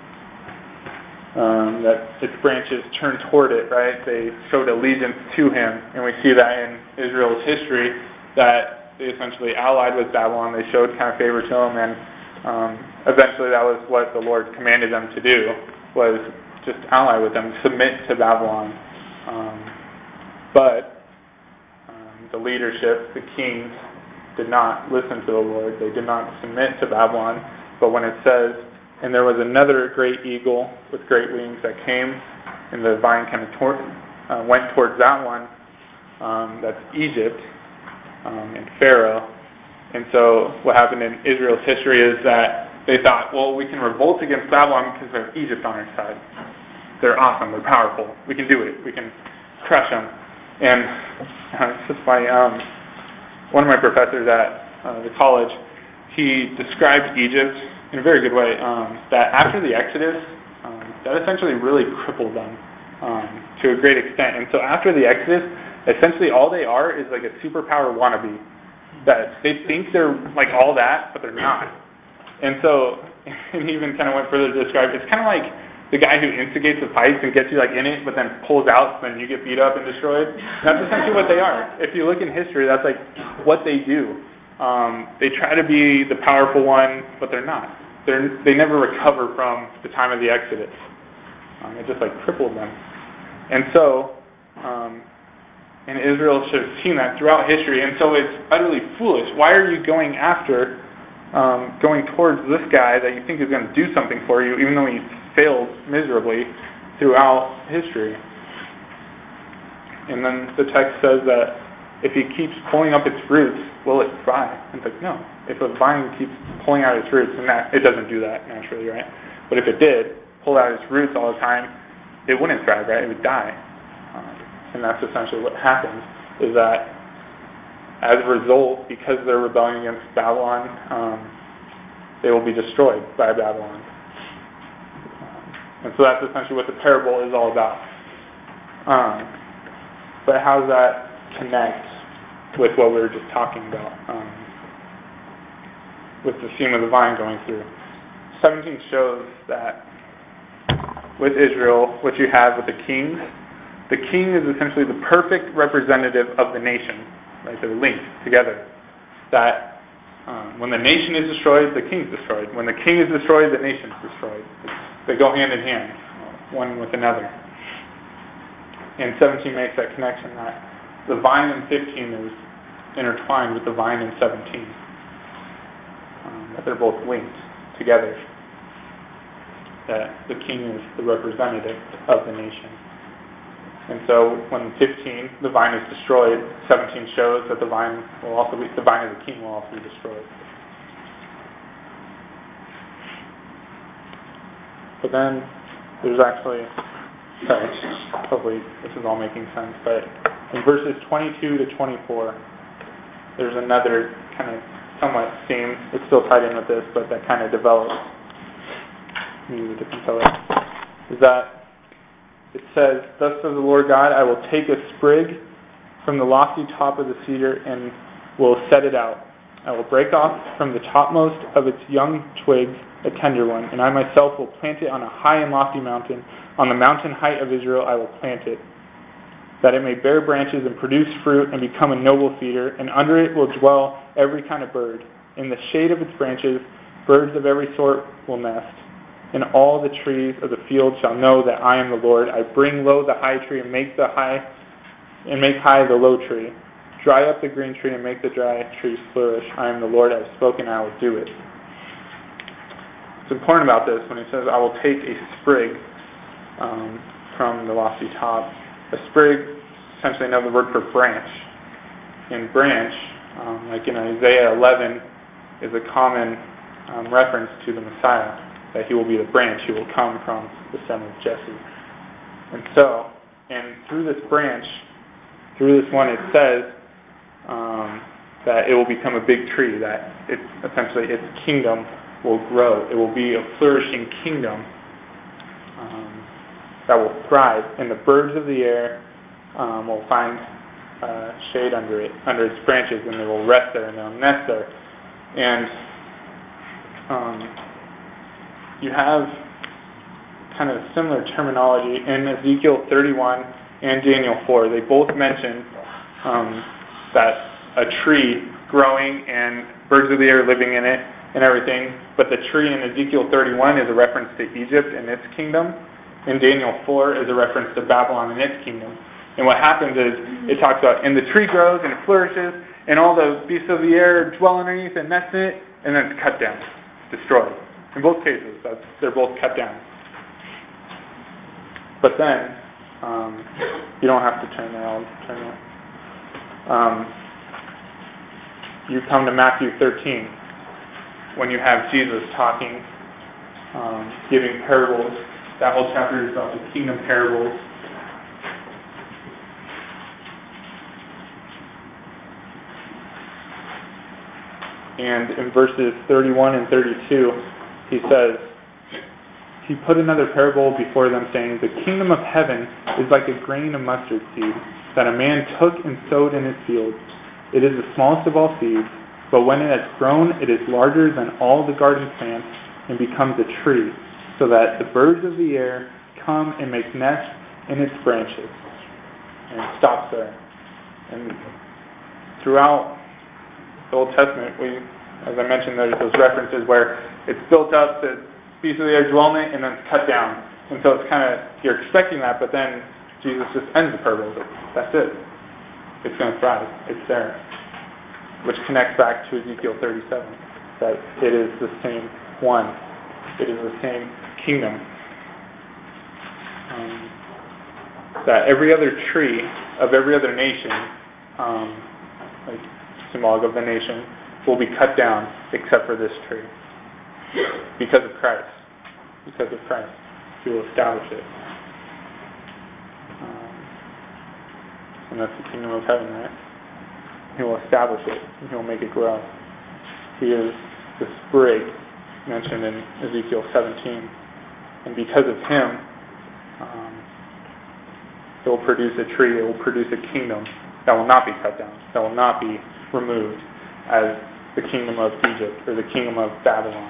Um, that its branches turn toward it, right? They showed allegiance to him, and we see that in Israel's history, that they essentially allied with Babylon. They showed kind of favor to him, and Um, eventually that was what the Lord commanded them to do, was just ally with them, submit to Babylon. Um, but um, the leadership, the kings, did not listen to the Lord. They did not submit to Babylon, but when it says, and there was another great eagle with great wings that came, and the vine kind of tor- uh, went towards that one, um, that's Egypt, um, and Pharaoh. And so what happened in Israel's history is that they thought, well, we can revolt against Babylon because we have Egypt on our side. They're awesome. They're powerful. We can do it. We can crush them. And uh, it's just my um, one of my professors at uh, the college, he described Egypt in a very good way. Um, that after the Exodus, um, that essentially really crippled them um, to a great extent. And so after the Exodus, essentially all they are is like a superpower wannabe. That they think they're like all that, but they're not. And so, and he even kind of went further to describe, it's kind of like the guy who instigates the fights and gets you like in it, but then pulls out, so then you get beat up and destroyed. That's essentially what they are. If you look in history, that's like what they do. Um, they try to be the powerful one, but they're not. They're, they never recover from the time of the Exodus. Um, it just like crippled them. And so, um, and Israel should have seen that throughout history, and so it's utterly foolish. Why are you going after, um, going towards this guy that you think is going to do something for you, even though he failed miserably throughout history? And then the text says that if he keeps pulling up its roots, will it thrive? And it's like, no. If a vine keeps pulling out its roots, and that, it doesn't do that naturally, right? But if it did pull out its roots all the time, it wouldn't thrive, right? It would die. Um, and that's essentially what happens, is that as a result, because they're rebelling against Babylon, um, they will be destroyed by Babylon. Um, and so that's essentially what the parable is all about. Um, but how does that connect with what we were just talking about, um, with the theme of the vine going through? seventeen shows that with Israel, what you have with the kings, the king is essentially the perfect representative of the nation. Right? They're linked together. That um, when the nation is destroyed, the king is destroyed. When the king is destroyed, the nation is destroyed. It's, they go hand in hand, one with another. And seventeen makes that connection that the vine in fifteen is intertwined with the vine in seventeen. Um, that they're both linked together. That the king is the representative of the nation. And so when fifteen, the vine is destroyed, seventeen shows that the vine will also be, the vine of the king will also be destroyed. But then there's actually, sorry, hopefully this is all making sense, but in verses twenty-two to twenty-four, there's another kind of somewhat theme. It's still tied in with this, but that kind of develops. Maybe a different color. Is that it says, "Thus says the Lord God, I will take a sprig from the lofty top of the cedar and will set it out. I will break off from the topmost of its young twigs a tender one, and I myself will plant it on a high and lofty mountain. On the mountain height of Israel I will plant it, that it may bear branches and produce fruit and become a noble cedar, and under it will dwell every kind of bird. In the shade of its branches birds of every sort will nest. And all the trees of the field shall know that I am the Lord. I bring low the high tree and make the high and make high the low tree. Dry up the green tree and make the dry trees flourish. I am the Lord. I have spoken. I will do it." What's important about this, when he says, "I will take a sprig um, from the lofty top," a sprig, essentially another word for branch. And branch, um, like in Isaiah eleven, is a common um, reference to the Messiah. That he will be the branch, he will come from the son of Jesse. And so, and through this branch, through this one, it says um, that it will become a big tree, that it, essentially its kingdom will grow. It will be a flourishing kingdom um, that will thrive, and the birds of the air um, will find uh, shade under it, under its branches, and they will rest there, and they'll nest there. And um, you have kind of similar terminology in Ezekiel thirty-one and Daniel four. They both mention um, that a tree growing and birds of the air living in it and everything. But the tree in Ezekiel thirty-one is a reference to Egypt and its kingdom. And Daniel four is a reference to Babylon and its kingdom. And what happens is it talks about, and the tree grows and it flourishes, and all the beasts of the air dwell underneath and nest in it, and then it's cut down, destroyed. In both cases, that's, they're both cut down. But then, um, you don't have to turn there, I'll turn there. Um, you come to Matthew thirteen, when you have Jesus talking, um, giving parables. That whole chapter is about the kingdom parables. And in verses thirty-one and thirty-two, he says, he put another parable before them, saying, the kingdom of heaven is like a grain of mustard seed that a man took and sowed in his field. It is the smallest of all seeds, but when it has grown, it is larger than all the garden plants and becomes a tree, so that the birds of the air come and make nests in its branches. And it stops there. And throughout the Old Testament, we, as I mentioned, there's those references where it's built up to piece of the air dwell in it and then it's cut down. And so it's kind of, you're expecting that, but then Jesus just ends the parable. That's it. It's going to thrive. It's there. Which connects back to Ezekiel thirty-seven. That it is the same one. It is the same kingdom. Um, that every other tree of every other nation, um, like symbolic of the nation, will be cut down except for this tree. Because of Christ. Because of Christ. He will establish it. Um, and that's the kingdom of heaven, right? He will establish it. And He will make it grow. He is the sprig mentioned in Ezekiel seventeen. And because of Him, um, it will produce a tree. It will produce a kingdom that will not be cut down. That will not be removed as the kingdom of Egypt or the kingdom of Babylon.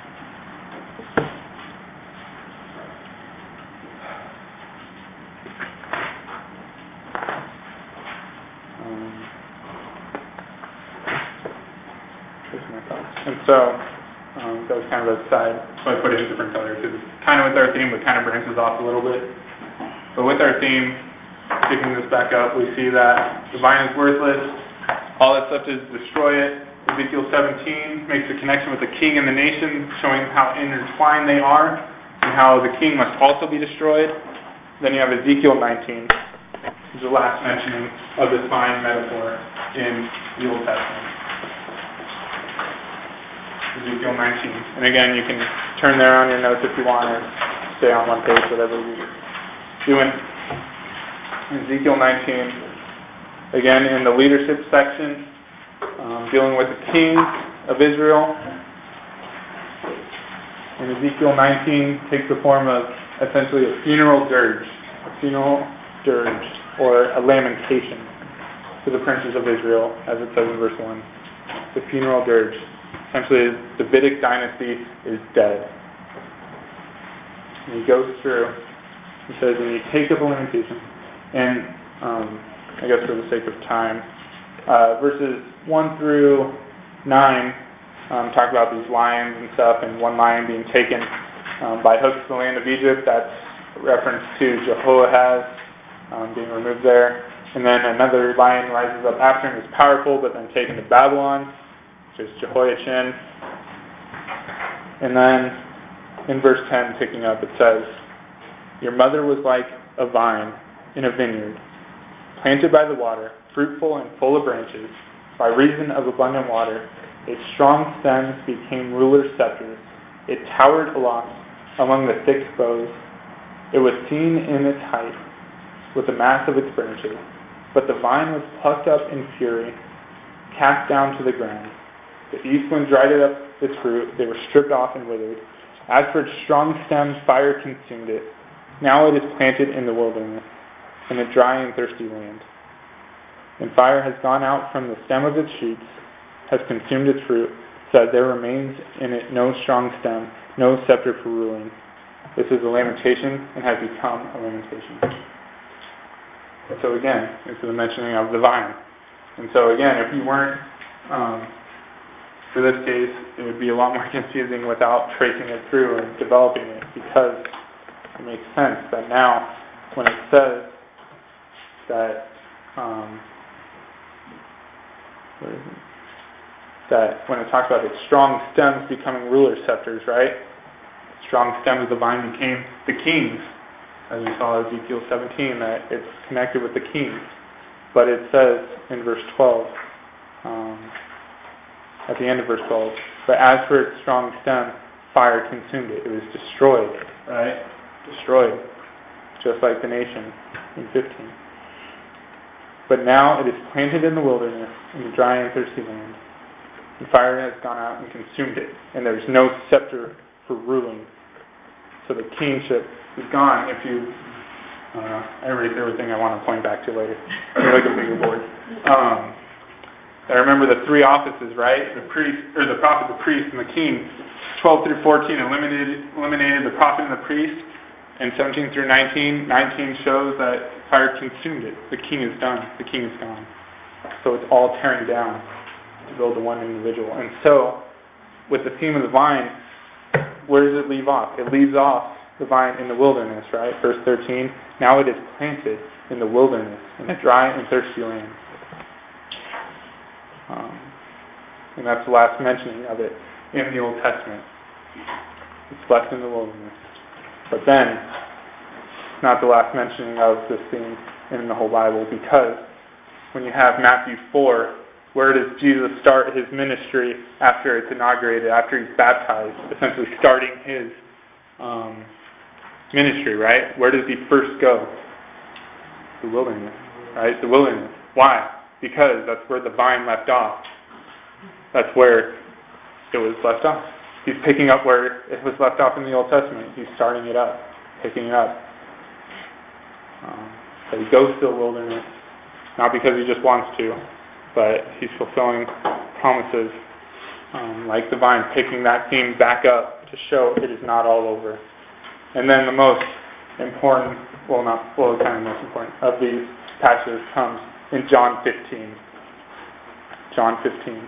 And so, um, that was kind of a side, so I put it in different colors because it's kind of with our theme, but kind of branches off a little bit. But with our theme, picking this back up, we see that the vine is worthless. All that's left is destroy it. Ezekiel seventeen makes a connection with the king and the nation, showing how intertwined they are and how the king must also be destroyed. Then you have Ezekiel nineteen, which is the last mentioning of this vine metaphor in the Old Testament. Ezekiel nineteen. And again, you can turn there on your notes if you want, or stay on one page, whatever you're doing. Ezekiel nineteen, again in the leadership section, um, dealing with the kings of Israel. And Ezekiel nineteen takes the form of essentially a funeral dirge, a funeral dirge, or a lamentation to the princes of Israel, as it says in verse one. The funeral dirge. Essentially, the Davidic dynasty is dead. And he goes through, he says, and you take up a lamentation, and um, I guess for the sake of time, uh, verses one through nine um, talk about these lions and stuff, and one lion being taken um, by hooks to the land of Egypt. That's a reference to Jehoahaz um, being removed there. And then another lion rises up after him, is powerful, but then taken to Babylon, which is Jehoiachin. And then in verse ten, picking up, it says, your mother was like a vine in a vineyard, planted by the water, fruitful and full of branches. By reason of abundant water, its strong stems became ruler's scepters. It towered aloft among the thick boughs. It was seen in its height, with the mass of its branches. But the vine was plucked up in fury, cast down to the ground. The east wind dried it up its fruit. They were stripped off and withered. As for its strong stems, fire consumed it. Now it is planted in the wilderness, in a dry and thirsty land. And fire has gone out from the stem of its shoots, has consumed its fruit, so that there remains in it no strong stem, no scepter for ruling. This is a lamentation and has become a lamentation. So again, this is a mentioning of the vine. And so again, if you weren't, um, for this case, it would be a lot more confusing without tracing it through and developing it, because it makes sense that now, when it says that, um, where is it? that when it talks about its strong stems becoming ruler scepters, right? Strong stem of the vine became the kings, as we saw in Ezekiel seventeen, that it's connected with the kings. But it says in verse twelve, um, at the end of verse twelve, but as for its strong stem, fire consumed it. It was destroyed, right? Destroyed, just like the nation in fifteen. But now it is planted in the wilderness, in the dry and thirsty land. And fire has gone out and consumed it, and there is no scepter for ruling. So the kingship is gone. If you, I don't know, I erased everything I want to point back to later. Maybe like a bigger board. Um, I remember the three offices, right? The priest, or the prophet, the priest, and the king. twelve through fourteen eliminated eliminated the prophet and the priest. And seventeen through nineteen, nineteen shows that fire consumed it. The king is done. The king is gone. So it's all tearing down to build the one individual. And so, with the theme of the vine, where does it leave off? It leaves off the vine in the wilderness, right? Verse thirteen, now it is planted in the wilderness, in a dry and thirsty land. Um, and that's the last mentioning of it in the Old Testament. It's left in the wilderness. But then, it's not the last mentioning of this theme in the whole Bible, because when you have Matthew four, where does Jesus start his ministry after it's inaugurated, after he's baptized, essentially starting his um, ministry, right? Where does he first go? The wilderness, right? The wilderness. Why? Because that's where the vine left off. That's where it was left off. He's picking up where it was left off in the Old Testament. He's starting it up, picking it up. Um, so he goes to the wilderness, not because he just wants to, but he's fulfilling promises, um, like the vine, picking that theme back up to show it is not all over. And then the most important, well, not, well, kind of most important of these passages comes in John fifteen. John fifteen.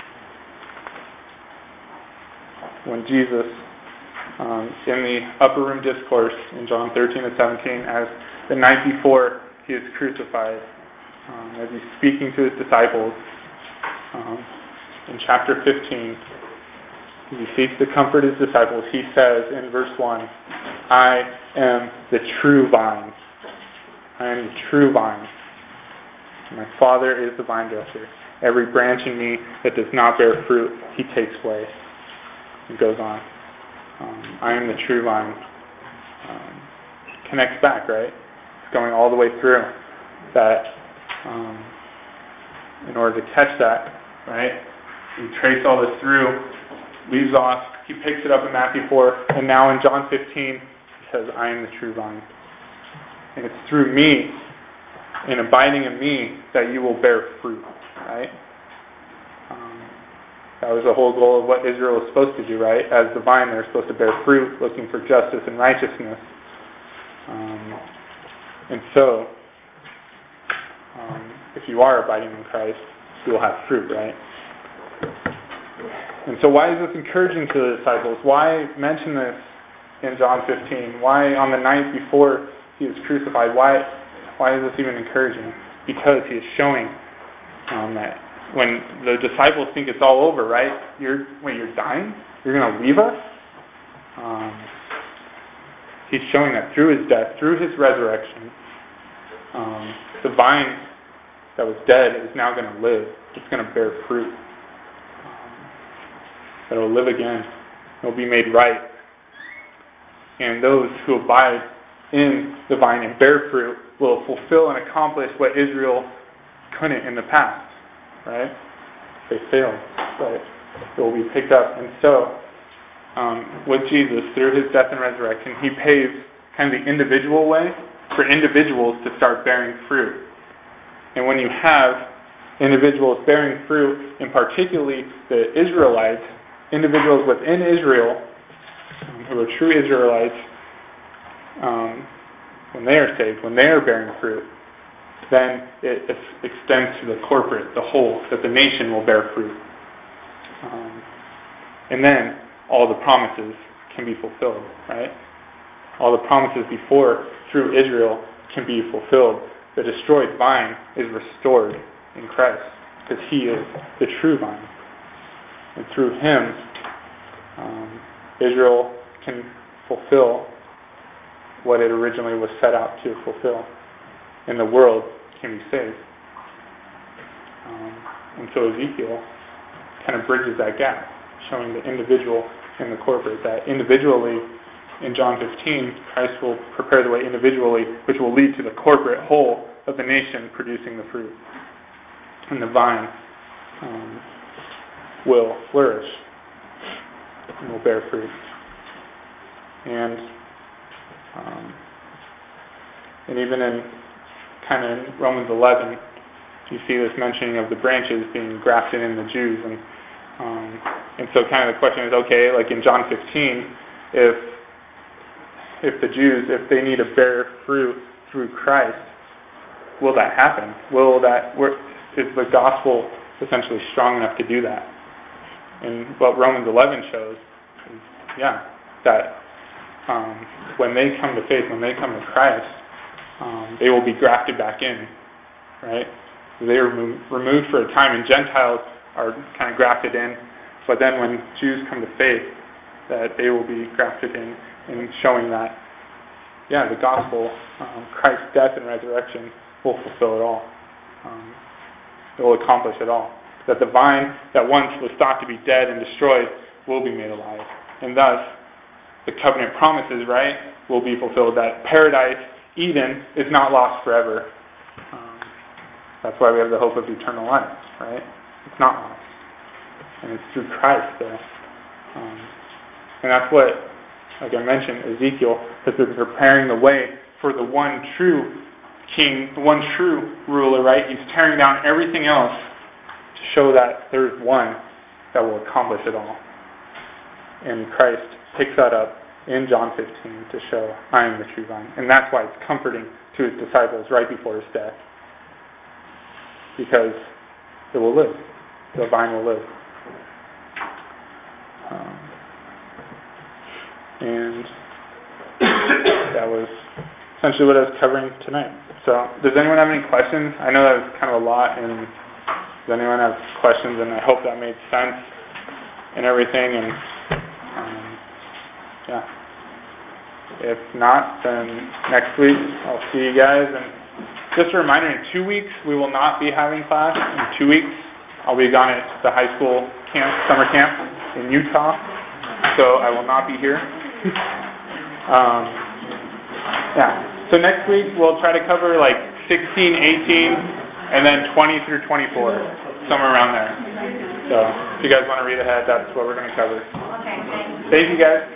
When Jesus, um, in the upper room discourse in John thirteen and seventeen, as the night before he is crucified, Um, as he's speaking to his disciples, um, in chapter fifteen, as he seeks to comfort his disciples, he says in verse one, I am the true vine. I am the true vine. My Father is the vine dresser. Every branch in me that does not bear fruit, he takes away. It goes on. Um, I am the true vine. Um, connects back, right? It's going all the way through that. Um, in order to catch that, right? We trace all this through, leaves off, he picks it up in Matthew four, and now in John fifteen, he says, I am the true vine. And it's through me, in abiding in me, that you will bear fruit, right? Um, that was the whole goal of what Israel was supposed to do, right? As the vine, they're supposed to bear fruit, looking for justice and righteousness. Um, and so, Um, if you are abiding in Christ, you will have fruit, right? And so why is this encouraging to the disciples? Why mention this in John fifteen? Why on the night before he was crucified? Why why is this even encouraging? Because he is showing um, that when the disciples think it's all over, right? You're wait, you're dying? You're going to leave us? Um, he's showing that through his death, through his resurrection, Um, the vine that was dead is now going to live. It's going to bear fruit. Um, it will live again. It will be made right. And those who abide in the vine and bear fruit will fulfill and accomplish what Israel couldn't in the past. Right? They failed. But it will be picked up. And so, um, with Jesus, through his death and resurrection, he paves kind of the individual way for individuals to start bearing fruit. And when you have individuals bearing fruit, and particularly the Israelites, individuals within Israel, um, who are true Israelites, um, when they are saved, when they are bearing fruit, then it extends to the corporate, the whole, that the nation will bear fruit. Um, and then all the promises can be fulfilled, right? All the promises before through Israel can be fulfilled. The destroyed vine is restored in Christ because he is the true vine. And through him, um, Israel can fulfill what it originally was set out to fulfill. And the world can be saved. Um, and so Ezekiel kind of bridges that gap, showing the individual and the corporate, that individually, in John fifteen, Christ will prepare the way individually, which will lead to the corporate whole of the nation producing the fruit. And the vine um, will flourish and will bear fruit. And um, and even in kind of in Romans eleven, you see this mentioning of the branches being grafted in the Jews, and um, and so kind of the question is, okay, like in John fifteen, if if the Jews, if they need to bear fruit through Christ, will that happen? Will that, is the gospel essentially strong enough to do that? And what Romans eleven shows is, yeah, that um, when they come to faith, when they come to Christ, um, they will be grafted back in, right? They are removed for a time, and Gentiles are kind of grafted in. But then when Jews come to faith, that they will be grafted in, and showing that, yeah, the gospel, um, Christ's death and resurrection will fulfill it all. Um, it will accomplish it all. That the vine that once was thought to be dead and destroyed will be made alive. And thus, the covenant promises, right, will be fulfilled. That paradise, Eden, is not lost forever. Um, That's why we have the hope of eternal life, right? It's not lost. And it's through Christ, though. Um, and that's what, like I mentioned, Ezekiel has been preparing the way for the one true king, the one true ruler, right? He's tearing down everything else to show that there's one that will accomplish it all. And Christ picks that up in John fifteen to show, I am the true vine. And that's why it's comforting to his disciples right before his death. Because it will live. The vine will live. Um, and that was essentially what I was covering tonight. So, does anyone have any questions? I know that was kind of a lot, and does anyone have questions? And I hope that made sense and everything. And um, yeah. If not, then next week I'll see you guys. And just a reminder, in two weeks, we will not be having class. In two weeks, I'll be gone at the high school camp, summer camp in Utah, so I will not be here. um, yeah. So next week, we'll try to cover like sixteen, eighteen, and then twenty through twenty-four, somewhere around there. So if you guys want to read ahead, that's what we're going to cover. Thank you, guys.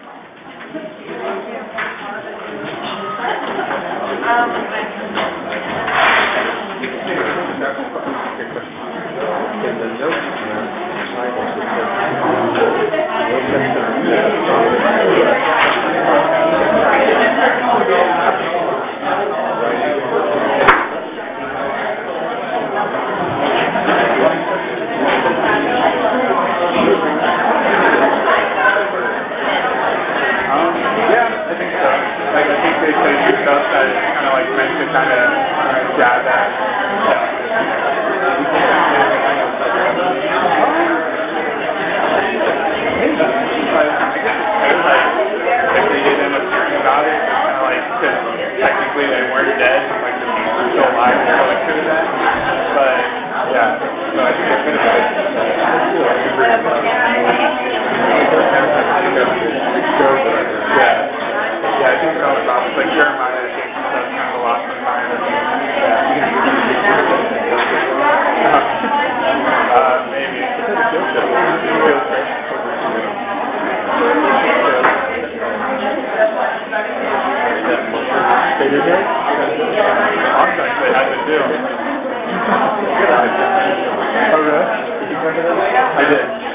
I did.